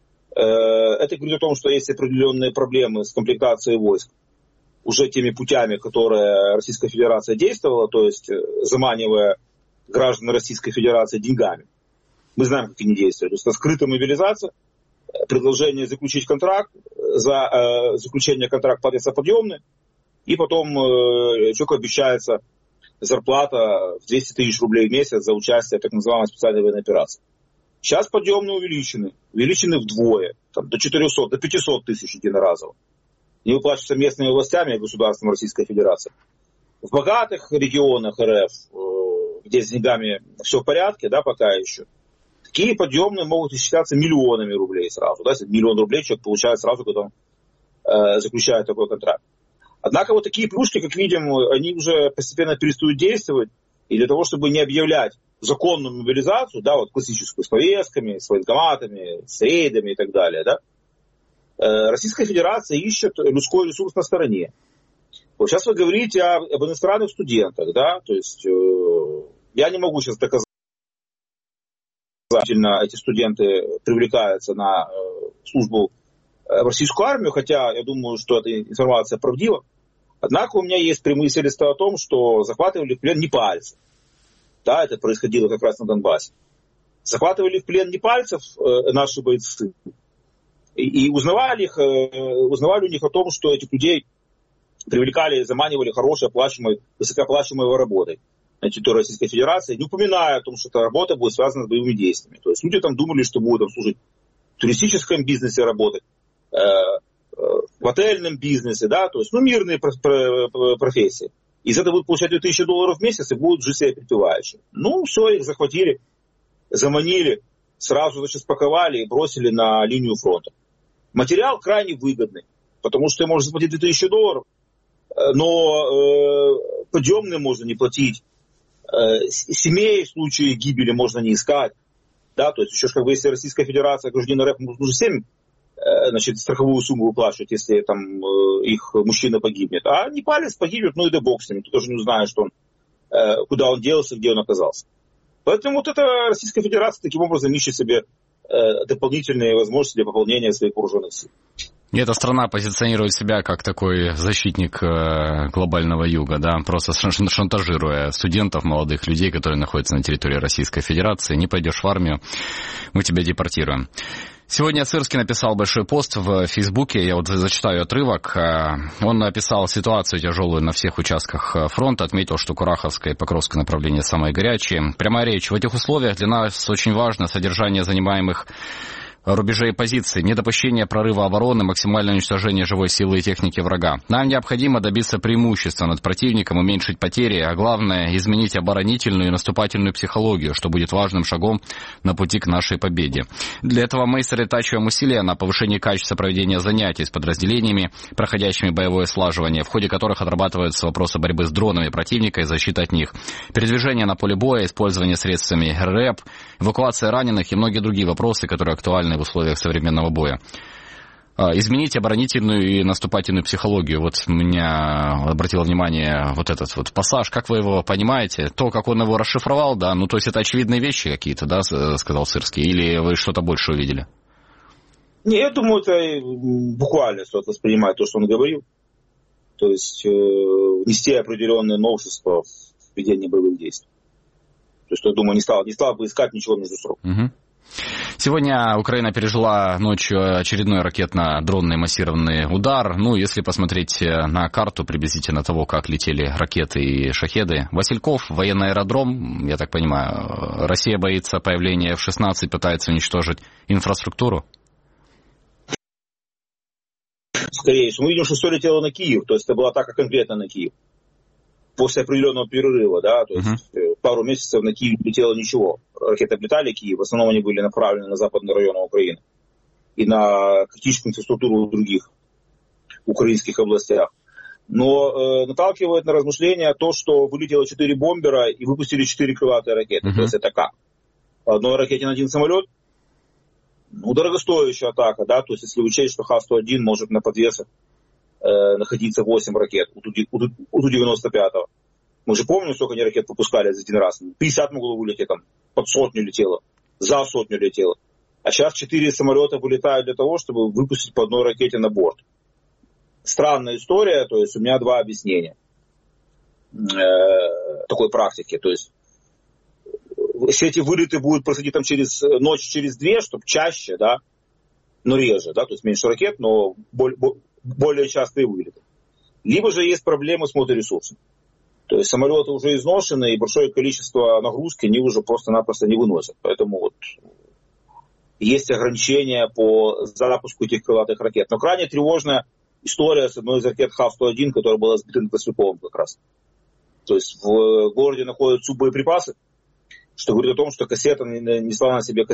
Speaker 13: это говорит о том, что есть определенные проблемы с комплектацией войск уже теми путями, которые Российская Федерация действовала, то есть заманивая граждан Российской Федерации деньгами. Мы знаем, как они действуют. То есть это скрытая мобилизация, предложение заключить контракт, за заключение контракта платится подъемный, и потом человеку обещается зарплата в 200 тысяч рублей в месяц за участие в так называемой специальной военной операции. Сейчас подъемные увеличены вдвое, там, до 400, до 500 тысяч единоразово. Не выплачиваются местными властями и государством Российской Федерации. В богатых регионах РФ, где с деньгами все в порядке, да, пока еще, такие подъемные могут исчисляться миллионами рублей сразу. Да, 1 миллион рублей человек получает сразу, когда он заключает такой контракт. Однако вот такие плюшки, как видим, они уже постепенно перестают действовать. И для того, чтобы не объявлять законную мобилизацию, да, вот классическую, с повестками, с военкоматами, с рейдами и так далее, да, Российская Федерация ищет людской ресурс на стороне. Вот сейчас вы говорите об иностранных студентах, да, то есть я не могу сейчас доказать, что эти студенты привлекаются на службу в российскую армию, хотя я думаю, что эта информация правдива. Однако у меня есть прямые свидетельства о том, что захватывали в плен непальцев. Да, это происходило как раз на Донбассе. Захватывали в плен непальцев наши бойцы. И узнавали у них о том, что этих людей привлекали, заманивали хорошей, высокооплачиваемой работой на территории Российской Федерации, не упоминая о том, что эта работа будет связана с боевыми действиями. То есть люди там думали, что будут там служить в туристическом бизнесе работать, в отельном бизнесе, да, то есть, мирные профессии. Из этого будут получать $2000 в месяц и будут жить себе припеваючи. Все, их захватили, заманили, сразу, значит, спаковали и бросили на линию фронта. Материал крайне выгодный, потому что можно заплатить $2000, но подъемным можно не платить, семей в случае гибели можно не искать, да, то есть еще как бы если Российская Федерация, гражданин РФ, нужно 7, значит, страховую сумму выплачивать, если там их мужчина погибнет, а непалец погибнет, и да бог с ним, ты тоже не узнаешь, что он, куда он делся, где он оказался. Поэтому вот эта Российская Федерация таким образом ищет себе дополнительные возможности для пополнения своих вооруженных сил.
Speaker 1: И эта страна позиционирует себя как такой защитник глобального юга, да, просто шантажируя студентов, молодых людей, которые находятся на территории Российской Федерации. Не пойдешь в армию, мы тебя депортируем. Сегодня Сырский написал большой пост в Фейсбуке, я вот зачитаю отрывок. Он описал ситуацию тяжелую на всех участках фронта, отметил, что Кураховское и Покровское направления самые горячие. Прямая речь. В этих условиях для нас очень важно содержание занимаемых рубежей и позиций, недопущение прорыва обороны, максимальное уничтожение живой силы и техники врага. Нам необходимо добиться преимущества над противником, уменьшить потери, а главное, изменить оборонительную и наступательную психологию, что будет важным шагом на пути к нашей победе. Для этого мы сосредотачиваем усилия на повышении качества проведения занятий с подразделениями, проходящими боевое слаживание, в ходе которых отрабатываются вопросы борьбы с дронами противника и защиты от них, передвижение на поле боя, использование средствами РЭП, эвакуация раненых и многие другие вопросы, которые актуальны в условиях современного боя. Изменить оборонительную и наступательную психологию. Вот меня обратило внимание вот этот вот пассаж. Как вы его понимаете? То, как он его расшифровал, да? То есть это очевидные вещи какие-то, да, сказал Сырский? Или вы что-то больше увидели?
Speaker 13: Не, я думаю, это буквально стоит воспринимать то, что он говорил. То есть нести определенные новшества в ведении боевых действий. То есть, я думаю, не стал бы искать ничего между строк.
Speaker 1: Угу. Сегодня Украина пережила ночью очередной ракетно-дронный массированный удар. Если посмотреть на карту приблизительно того, как летели ракеты и шахеды. Васильков, военный аэродром, я так понимаю, Россия боится появления F-16, пытается уничтожить инфраструктуру?
Speaker 13: Скорее всего. Мы видим, что все летело на Киев, то есть это была атака конкретно на Киев. После определенного перерыва, да, то есть пару месяцев на Киев не летело ничего. Ракеты облетали Киев, в основном они были направлены на западные районы Украины и на критическую инфраструктуру в других украинских областях. Но наталкивает на размышления то, что вылетело 4 бомбера и выпустили 4 крылатые ракеты. То есть это как? По одной ракете на один самолет? Дорогостоящая атака, да, то есть если учесть, что Х-101 может на подвесах находиться 8 ракет у Ту-95. Мы же помним, сколько они ракет выпускали за один раз. 50 могло вылететь, там, под 100 летело, за 100 летело. А сейчас 4 самолета вылетают для того, чтобы выпустить по одной ракете на борт. Странная история, то есть у меня 2 объяснения такой практики. То есть если эти вылеты будут происходить там через ночь, через 2, чтобы чаще, да, но реже, да, то есть меньше ракет, но более частые вылеты. либо же есть проблемы с моторесурсом. То есть самолеты уже изношены, и большое количество нагрузки они уже просто-напросто не выносят. Поэтому вот есть ограничения по запуску этих крылатых ракет. Но крайне тревожная история с одной из ракет Х-101, которая была сбита над Васильковым как раз. То есть в городе находятся боеприпасы, что говорит о том, что ракета несла на себе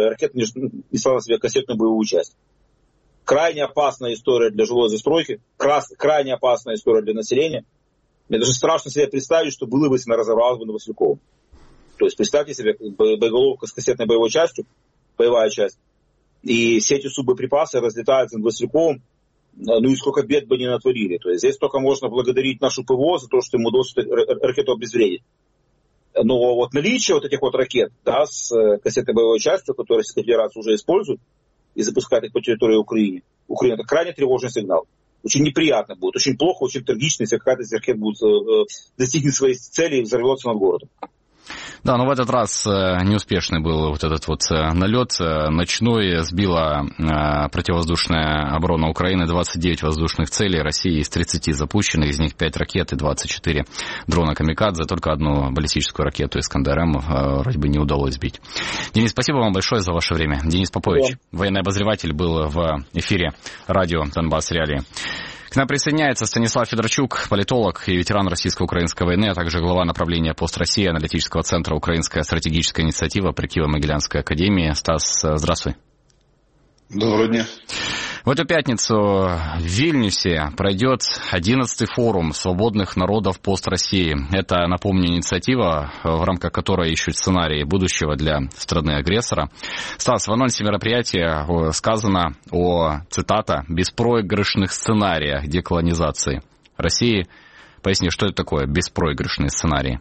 Speaker 13: кассетную боевую часть. Крайне опасная история для жилой застройки, крайне опасная история для населения. Мне даже страшно себе представить, что было бы, если она разорвалась бы на Васильковом. То есть представьте себе боеголовка с кассетной боевой частью, боевая часть, и все эти суббоеприпасы разлетаются над Васильковым, ну и сколько бед бы не натворили. То есть здесь только можно благодарить нашу ПВО за то, что им удалось ракету обезвредить. Но вот наличие вот этих вот ракет, да, с кассетной боевой частью, которые Российская Федерация уже использует и запускает их по территории Украины, это крайне тревожный сигнал. Очень неприятно будет, очень плохо, очень трагично, если какая-то из ракет будет достигнет своей цели и взорвется над городом.
Speaker 1: Да, но в этот раз неуспешный был вот этот вот налет ночной. Сбила противовоздушная оборона Украины 29 воздушных целей России из 30 запущенных, из них 5 ракет и 24 дрона «Камикадзе». Только одну баллистическую ракету «Искандер-М» вроде бы не удалось сбить. Денис, спасибо вам большое за ваше время. Денис Попович, военный обозреватель, был в эфире радио «Донбасс Реалии». К нам присоединяется Станислав Федорчук, политолог и ветеран российско-украинской войны, а также глава направления «Пост России» аналитического центра «Украинская стратегическая инициатива» при Киево-Могилянской академии. Стас, здравствуй.
Speaker 14: Доброго дня.
Speaker 1: В эту пятницу в Вильнюсе пройдет 11-й форум свободных народов «Пост России». Это, напомню, инициатива, в рамках которой ищут сценарии будущего для страны-агрессора. Стас, в анонсе мероприятия сказано о, цитата, «беспроигрышных сценариях деколонизации России». Поясни, что это такое беспроигрышные сценарії?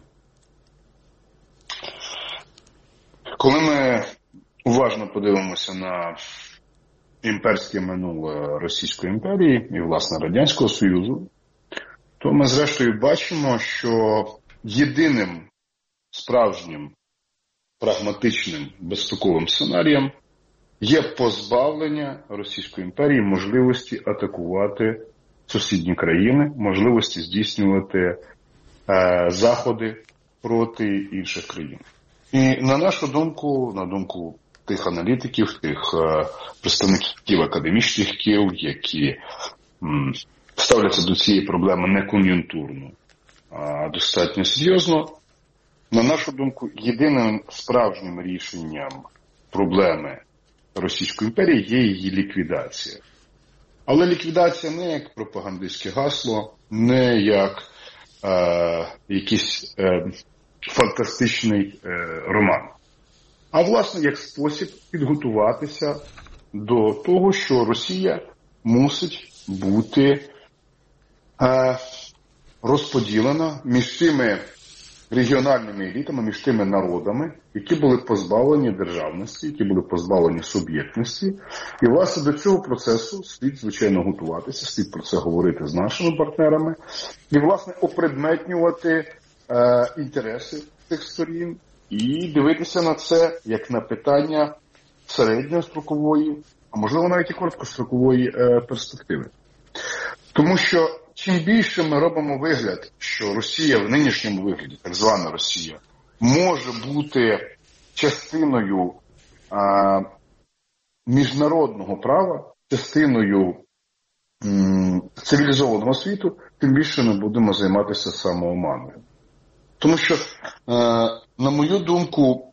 Speaker 14: Коли ми уважно подивимося на імперське минуле Російської імперії і, власне, Радянського Союзу, то ми, зрештою, бачимо, що єдиним справжнім, прагматичним, безстроковим сценарієм є позбавлення Російської імперії можливості атакувати сусідні країни, можливості здійснювати заходи проти інших країн. І на нашу думку, на думку тих аналітиків, тих представників академічних кіл, які ставляться до цієї проблеми не кон'юнктурно, а достатньо серйозно, на нашу думку, єдиним справжнім рішенням проблеми Російської імперії є її ліквідація. Але ліквідація не як пропагандистське гасло, не як якийсь фантастичний роман. А, власне, як спосіб підготуватися до того, що Росія мусить бути розподілена між тими регіональними елітами, між тими народами, які були позбавлені державності, які були позбавлені суб'єктності. І, власне, до цього процесу слід, звичайно, готуватися, слід про це говорити з нашими партнерами і, власне, опредметнювати інтереси цих сторін і дивитися на це як на питання середньострокової, а можливо навіть і короткострокової перспективи. Тому що чим більше ми робимо вигляд, що Росія в нинішньому вигляді, так звана Росія, може бути частиною міжнародного права, частиною цивілізованого світу, тим більше ми будемо займатися самооманою. Тому що, на мою думку,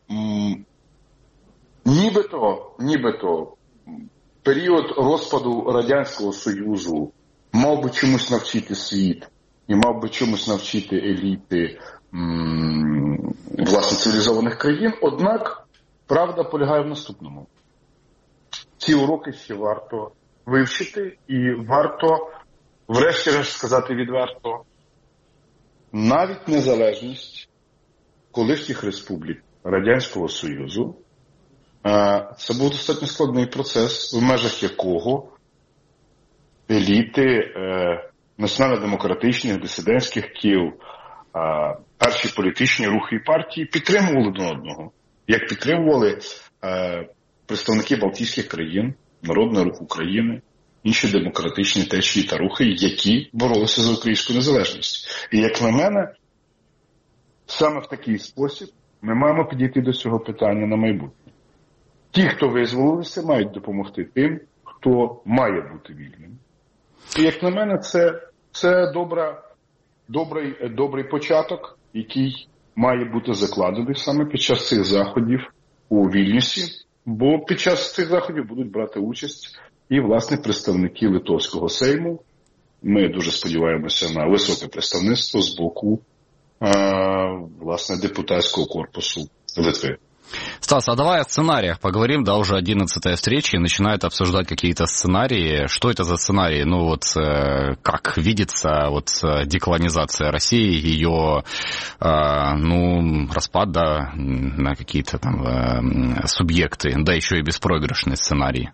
Speaker 14: нібито період розпаду Радянського Союзу мав би чомусь навчити світ і мав би чомусь навчити еліти, власне, цивілізованих країн. Однак, правда полягає в наступному. Ці уроки ще варто вивчити і варто, врешті-решт сказати відверто, навіть незалежність колишніх республік Радянського Союзу це був достатньо складний процес, в межах якого еліти національно-демократичних, дисидентських кіл, перші політичні рухи і партії підтримували один одного, як підтримували представники Балтійських країн, Народний Рух України, інші демократичні течії та рухи, які боролися за українську незалежність. І як на мене, саме в такий спосіб ми маємо підійти до цього питання на майбутнє. Ті, хто визволилися, мають допомогти тим, хто має бути вільним. І як на мене, це добрий початок, який має бути закладений саме під час цих заходів у Вільнюсі, бо під час цих заходів будуть брати участь і, власне, представники Литовського Сейму. Ми дуже сподіваємося на високе представництво з боку, власне, депутатского корпусу Литвы.
Speaker 1: Стас, а давай о сценариях поговорим, да, уже 11-я встреча, и начинают обсуждать какие-то сценарии. Что это за сценарии? Ну вот, как видится вот деколонизация России, ее, распад, да, на какие-то там субъекты, да, еще и беспроигрышный сценарий.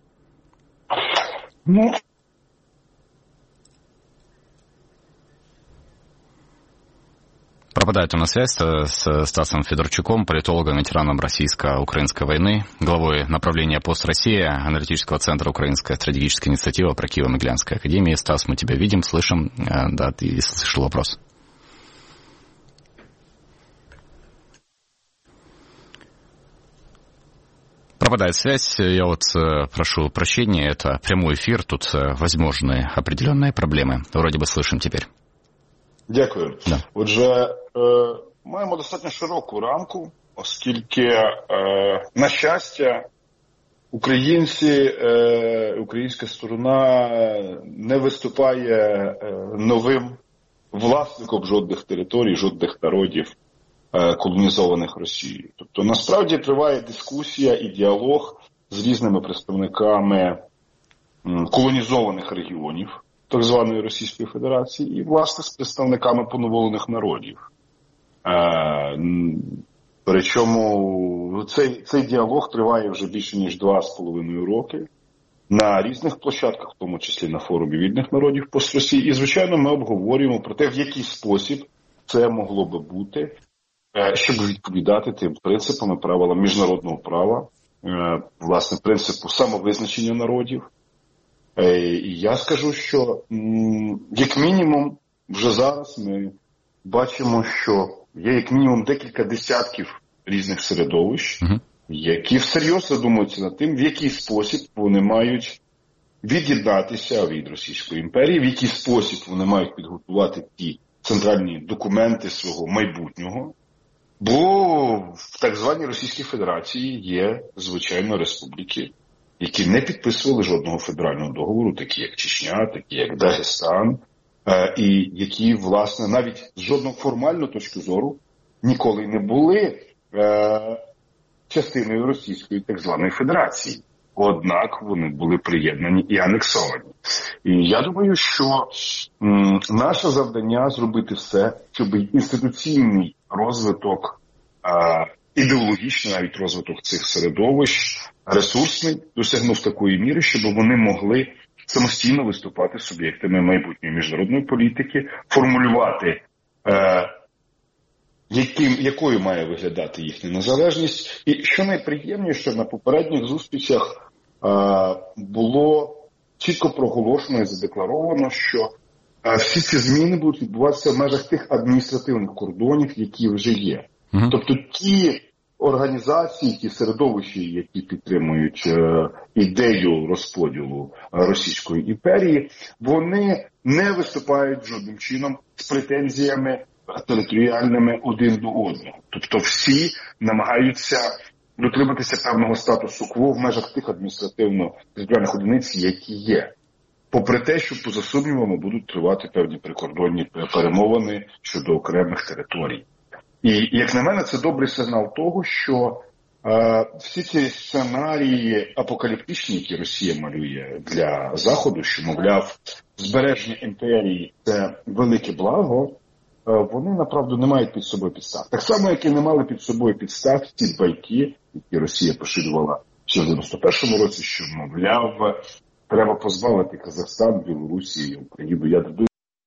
Speaker 1: Пропадает у нас связь с Стасом Федорчуком, политологом, ветераном российско-украинской войны, главой направления «Пост Россия», аналитического центра «Украинская стратегическая инициатива» при Киево-Могилянской академии. Стас, мы тебя видим, слышим. Да, ты слышал вопрос. Пропадает связь, я вот прошу прощения, это прямой эфир, тут возможны определенные проблемы. Вроде бы слышим теперь.
Speaker 14: Дякую.
Speaker 1: Да.
Speaker 14: Отже, маємо достатньо широку рамку, оскільки, на щастя, українська сторона не виступає новим власником жодних територій, жодних народів, колонізованих Росією. Тобто, насправді, триває дискусія і діалог з різними представниками колонізованих регіонів так званої Російської Федерації і, власне, з представниками поневолених народів. Причому цей діалог триває вже більше ніж 2,5 роки на різних площадках, в тому числі на форумі вільних народів пост Росії. І, звичайно, ми обговорюємо про те, в який спосіб це могло би бути, щоб відповідати тим принципам і правилам міжнародного права, власне, принципу самовизначення народів. І я скажу, що, як мінімум, вже зараз ми бачимо, що є як мінімум декілька десятків різних середовищ, які всерйоз задумуються над тим, в який спосіб вони мають від'єднатися від Російської імперії, в який спосіб вони мають підготувати ті центральні документи свого майбутнього. Бо в так званій Російській Федерації є, звичайно, республіки, які не підписували жодного федерального договору, такі як Чечня, такі як Дагестан, і які, власне, навіть з жодної формальної точки зору ніколи не були частиною Російської так званої Федерації. Однак вони були приєднані і анексовані. І я думаю, що наше завдання зробити все, щоб інституційний розвиток, ідеологічний навіть розвиток цих середовищ, ресурсний, досягнув такої міри, щоб вони могли самостійно виступати суб'єктами майбутньої міжнародної політики, формулювати, якою має виглядати їхня незалежність. І що найприємніше, на попередніх зустрічах було чітко проголошено і задекларовано, що всі ці зміни будуть відбуватися в межах тих адміністративних кордонів, які вже є. Тобто ті організації, ті середовища, які підтримують ідею розподілу Російської імперії, вони не виступають жодним чином з претензіями територіальними один до одного. Тобто всі намагаються дотриматися певного статусу кво в межах тих адміністративно-територіальних одиниць, які є. Попри те, що поза сумнівами будуть тривати певні прикордонні перемовини щодо окремих територій. І, як на мене, це добрий сигнал того, що всі ці сценарії апокаліптичні, які Росія малює для Заходу, що, мовляв, збереження імперії – це велике благо, вони, направду, не мають під собою підстав. Так само, як і не мали під собою підстав ті байки, які Росія поширювала ще в 91-му році, що, мовляв, треба позбавити Казахстан, Білорусі і Україну ядерної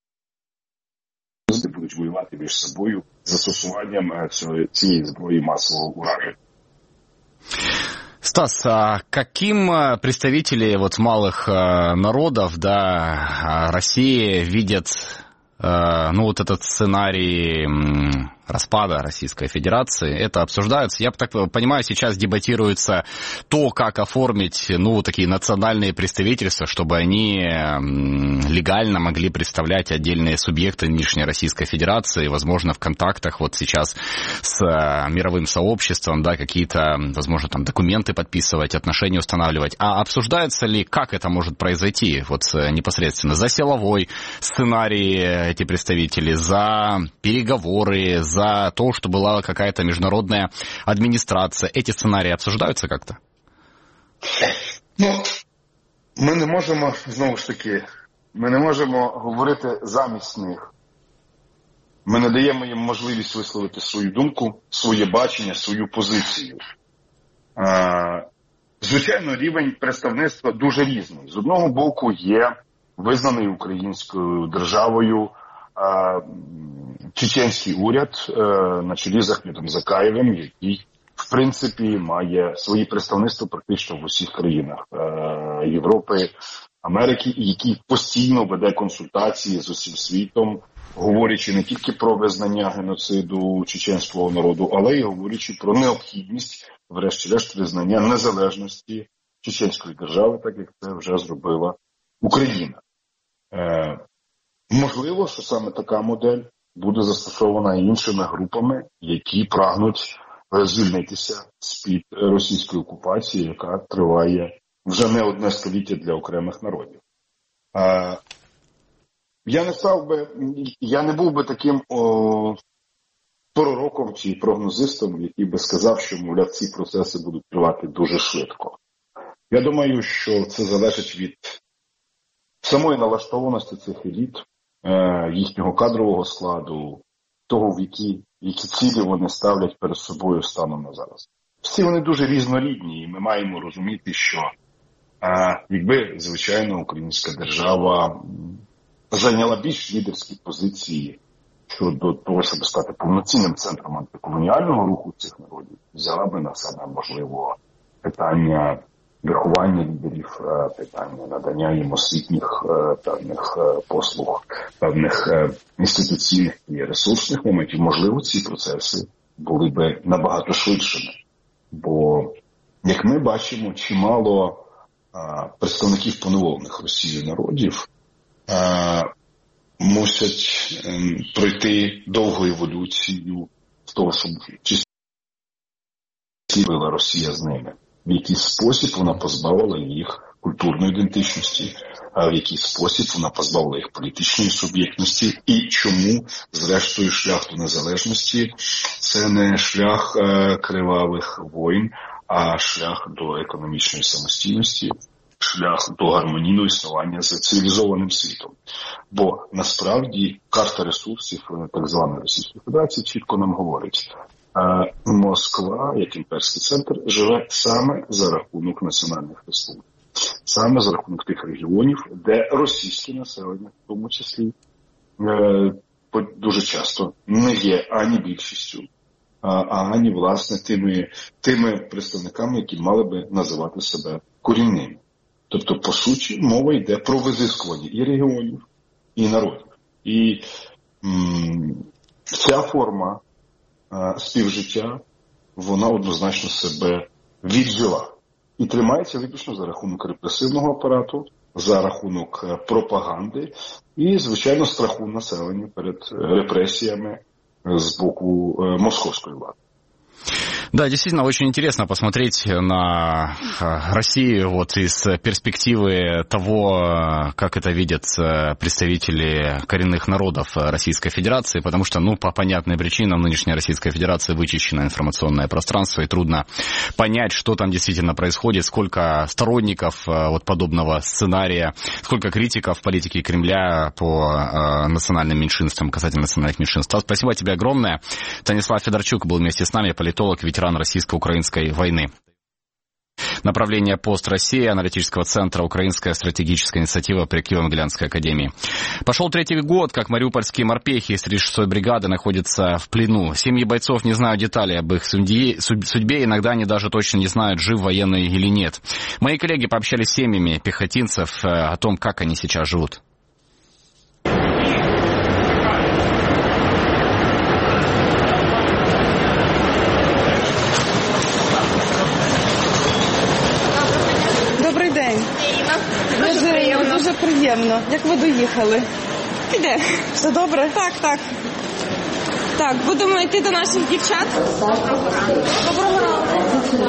Speaker 14: будуть воювати між собою з застосуванням цієї зброї масового ураження.
Speaker 1: Стас, а каким представители вот малых народов, да, России видят, ну, вот этот сценарий распада Российской Федерации? Это обсуждается. Я так понимаю, сейчас дебатируется то, как оформить, ну, такие национальные представительства, чтобы они легально могли представлять отдельные субъекты нынешней Российской Федерации, возможно, в контактах вот сейчас с мировым сообществом, да, какие-то, возможно, там документы подписывать, отношения устанавливать. А обсуждается ли, как это может произойти вот непосредственно? За силовой сценарий эти представители, за переговоры, за то, что была какая-то международная адміністрація. Эти сценарії обсуждаються як-то?
Speaker 14: Ну, ми не можемо, знову ж таки, ми не можемо говорити замість них. Ми не даємо їм можливість висловити свою думку, своє бачення, свою позицію. Звичайно, рівень представництва дуже різний. З одного боку є визнаний українською державою чеченський уряд на чолі з Ахметом Закаєвим, який, в принципі, має свої представництва практично в усіх країнах Європи, Америки, і який постійно веде консультації з усім світом, говорячи не тільки про визнання геноциду чеченського народу, але й говорячи про необхідність, врешті-решт, визнання незалежності чеченської держави, так як це вже зробила Україна. Можливо, що саме така модель буде застосована іншими групами, які прагнуть звільнитися з-під російської окупації, яка триває вже не одне століття для окремих народів. Я не був би таким пророком чи прогнозистом, який би сказав, що, мовляв, ці процеси будуть тривати дуже швидко. Я думаю, що це залежить від самої налаштованості цих еліт, їхнього кадрового складу, того, в які цілі вони ставлять перед собою станом на зараз. Всі вони дуже різнорідні, і ми маємо розуміти, що якби, звичайно, українська держава зайняла більш лідерські позиції щодо того, щоб стати повноцінним центром антиколоніального руху цих народів, взяла би на себе, можливо, питання виховання лідерів, питання надання їм освітніх певних послуг, певних інституційних і ресурсних моментів. Можливо, ці процеси були би набагато швидшими. Бо, як ми бачимо, чимало представників поневолених Росією народів мусять пройти довгу еволюцію з того, щоб чистила Росія з ними. В який спосіб вона позбавила їх культурної ідентичності, в який спосіб вона позбавила їх політичної суб'єктності, і чому, зрештою, шлях до незалежності – це не шлях кривавих воїн, а шлях до економічної самостійності, шлях до гармонійного існування з цивілізованим світом. Бо, насправді, карта ресурсів так званої Російської Федерації чітко нам говорить, Москва, як імперський центр, живе саме за рахунок національних республік. Саме за рахунок тих регіонів, де російське населення, в тому числі, дуже часто не є ані більшістю, ані, власне, тими представниками, які мали би називати себе корінними. Тобто, по суті, мова йде про визискування і регіонів, і народів. І ця форма співжиття, вона однозначно себе віджила. І тримається виключно за рахунок репресивного апарату, за рахунок пропаганди і, звичайно, страху населення перед репресіями з боку московської влади.
Speaker 1: Да, действительно, очень интересно посмотреть на Россию вот из перспективы того, как это видят представители коренных народов Российской Федерации, потому что, ну, по понятным причинам нынешняя Российская Федерация вычищена информационное пространство, и трудно понять, что там действительно происходит, сколько сторонников вот подобного сценария, сколько критиков политики Кремля по национальным меньшинствам, касательно национальных меньшинств. Спасибо тебе огромное. Станислав Федорчук был вместе с нами, политолог, ветеран российско-украинской войны. Направление «Пост Россия» аналитического центра «Украинская стратегическая инициатива» при Киево-Могилянской академии. Пошел 3-й год, как мариупольские морпехи из 36-й бригады находятся в плену. Семьи бойцов не знают деталей об их судьбе, иногда они даже точно не знают, жив военный или нет. Мои коллеги пообщались с семьями пехотинцев о том, как они сейчас живут.
Speaker 15: Дуже приємно. Як ви доїхали?
Speaker 16: Іде.
Speaker 15: Все добре?
Speaker 16: Так. Так, будемо йти до наших дівчат. Доброго ранку.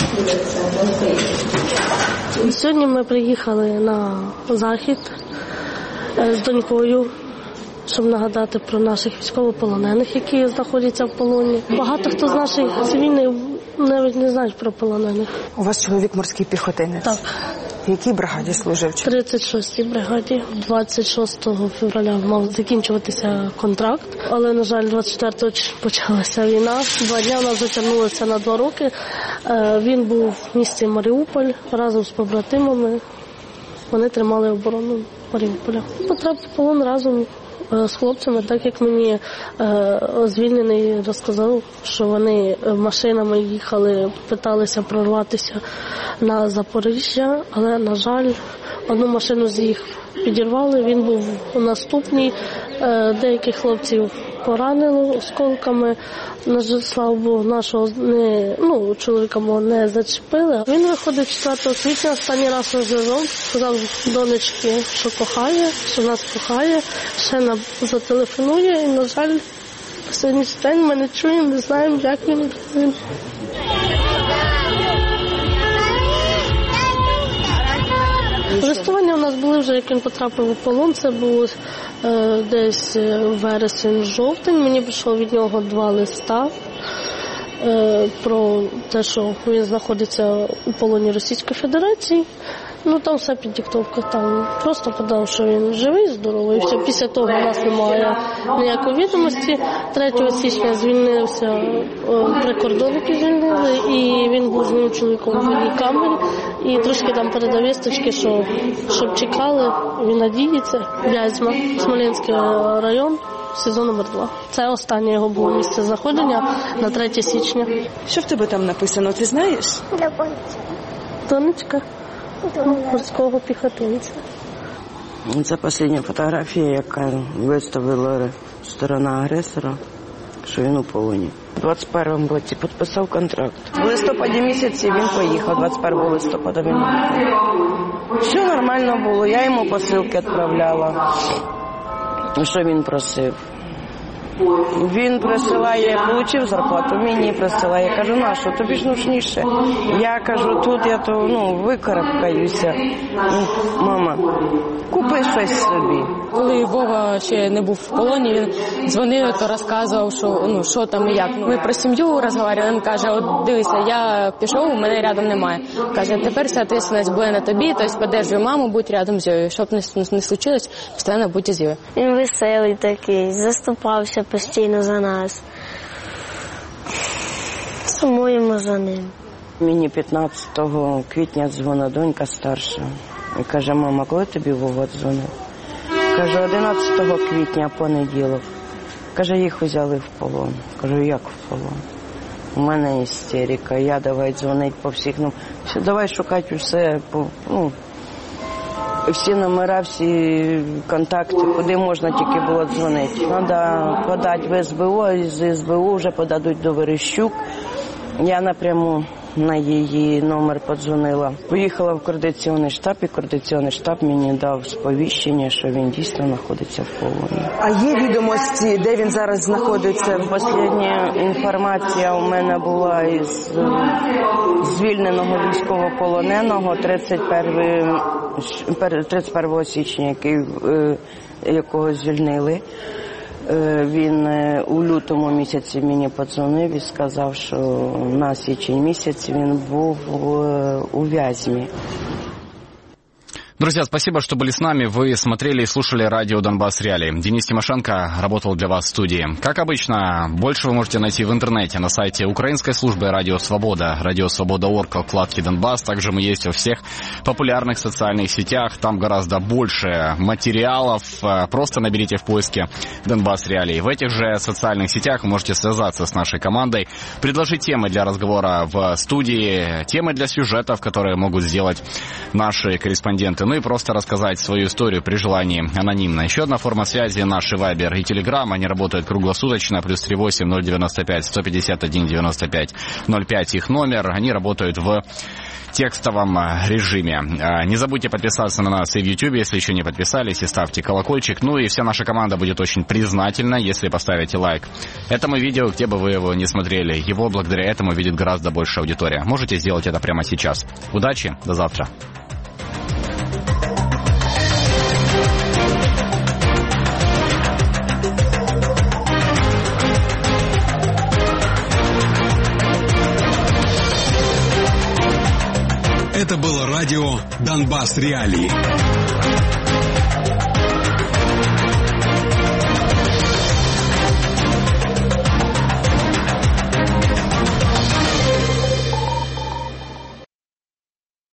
Speaker 17: Сьогодні ми приїхали на захід з донькою, щоб нагадати про наших військовополонених, які знаходяться в полоні. Багато хто з наших цивільних навіть не знають про полонених.
Speaker 15: У вас чоловік морський піхотинець?
Speaker 17: Так.
Speaker 15: В якій бригаді служив?
Speaker 17: 36-й бригаді. 26 февраля мав закінчуватися контракт, але, на жаль, 24-го почалася війна. 2 дні у нас затягнулося на 2 роки. Він був в місті Маріуполь разом з побратимами. Вони тримали оборону Маріуполя. Потрапив в полон разом з хлопцями, так як мені звільнений розказав, що вони машинами їхали, питалися прорватися на Запоріжжя, але, на жаль, одну машину з їх підірвали, він був у наступній, деяких хлопців поранило осколками, на жаль, слава Богу, нашого чоловіка мого не зачепили. Він виходить 4 квітня, останній раз на зв'язок, сказав донечці, що кохає, що нас кохає, ще нам зателефонує і, на жаль, по сьогоднішній день ми не чуємо, не знаємо, як він. Листування у нас були вже, як він потрапив у полон, це було десь вересень-жовтень. Мені прийшло від нього 2 листа про те, що він знаходиться у полоні Російської Федерації. Там все під диктовку, там просто подав, що він живий, здоровий, і все. Після того у нас немає ніякої відомості. 3 січня звільнився, прикордонники звільнили, і він був з моїм чоловіком в вільній камері. І трошки там передав вісточки, щоб чекали, він надіється. Вязьма, Смоленський район, СІЗО номер 2. Це останнє його було місце знаходження на 3 січня.
Speaker 15: Що в тебе там написано, ти знаєш?
Speaker 17: Донечка морського піхотинця.
Speaker 18: Це остання фотографія, яка виставила сторона агресора, що він у полоні. У 21-му році підписав контракт. В листопаді місяці він поїхав, 21 листопада він поїхав. Все нормально було, я йому посилки відправляла. Що він просив? Він присилає, отримав зарплату, мені присилає. Я кажу, на що, тобі ж нужніше. Я кажу, тут я викарабкаюся. Мама, купи щось собі.
Speaker 19: Коли Вова ще не був в полоні, він дзвонив, то розказував, що там і як. Ми про сім'ю розмовляли, він каже, от дивися, я пішов, у мене рядом немає. Каже, тепер вся відповідальність буде на тобі, тобто подержуй маму, будь рядом з нею. Щоб не случилось, постійно будь з нею.
Speaker 17: Він веселий такий, заступався постійно за нас. Сумуємо за ним.
Speaker 18: Мені 15 квітня дзвонила донька старша. І каже, мама, коли тобі Вова дзвонив? Каже, 11 квітня, понеділок. Каже, їх взяли в полон. Кажу, як в полон? У мене істерика, я давай дзвонить по всіх. Давай шукати все, всі номера, всі контакти, куди можна тільки було дзвонити. Треба подати в СБУ, з СБУ вже подадуть до Верещук. Я напряму на її номер подзвонила. Поїхала в координаційний штаб, і координаційний штаб мені дав сповіщення, що він дійсно знаходиться в полоні.
Speaker 15: А є відомості, де він зараз знаходиться?
Speaker 18: Остання інформація у мене була із звільненого військовополоненого 31 січня, якого звільнили. Він у лютому місяці мені подзвонив і сказав, що на січень місяць він був у Вязьмі.
Speaker 1: Друзья, спасибо, что были с нами. Вы смотрели и слушали радио «Донбасс Реалии». Денис Тимошенко работал для вас в студии. Как обычно, больше вы можете найти в интернете на сайте украинской службы «Радио Свобода», «Радиосвобода.орг», вкладке «Донбасс». Также мы есть во всех популярных социальных сетях. Там гораздо больше материалов. Просто наберите в поиске «Донбасс Реалии». В этих же социальных сетях вы можете связаться с нашей командой, предложить темы для разговора в студии, темы для сюжетов, которые могут сделать наши корреспонденты. Ну и просто рассказать свою историю при желании анонимно. Еще одна форма связи — наши Вайбер и Телеграм. Они работают круглосуточно. +38 095 151 95 05 их номер. Они работают в текстовом режиме. Не забудьте подписаться на нас и в YouTube, если еще не подписались, и ставьте колокольчик. Ну и вся наша команда будет очень признательна, если поставите лайк этому видео, где бы вы его не смотрели. Его благодаря этому видит гораздо больше аудитория. Можете сделать это прямо сейчас. Удачи, до завтра.
Speaker 20: Это было радио «Донбасс Реалии».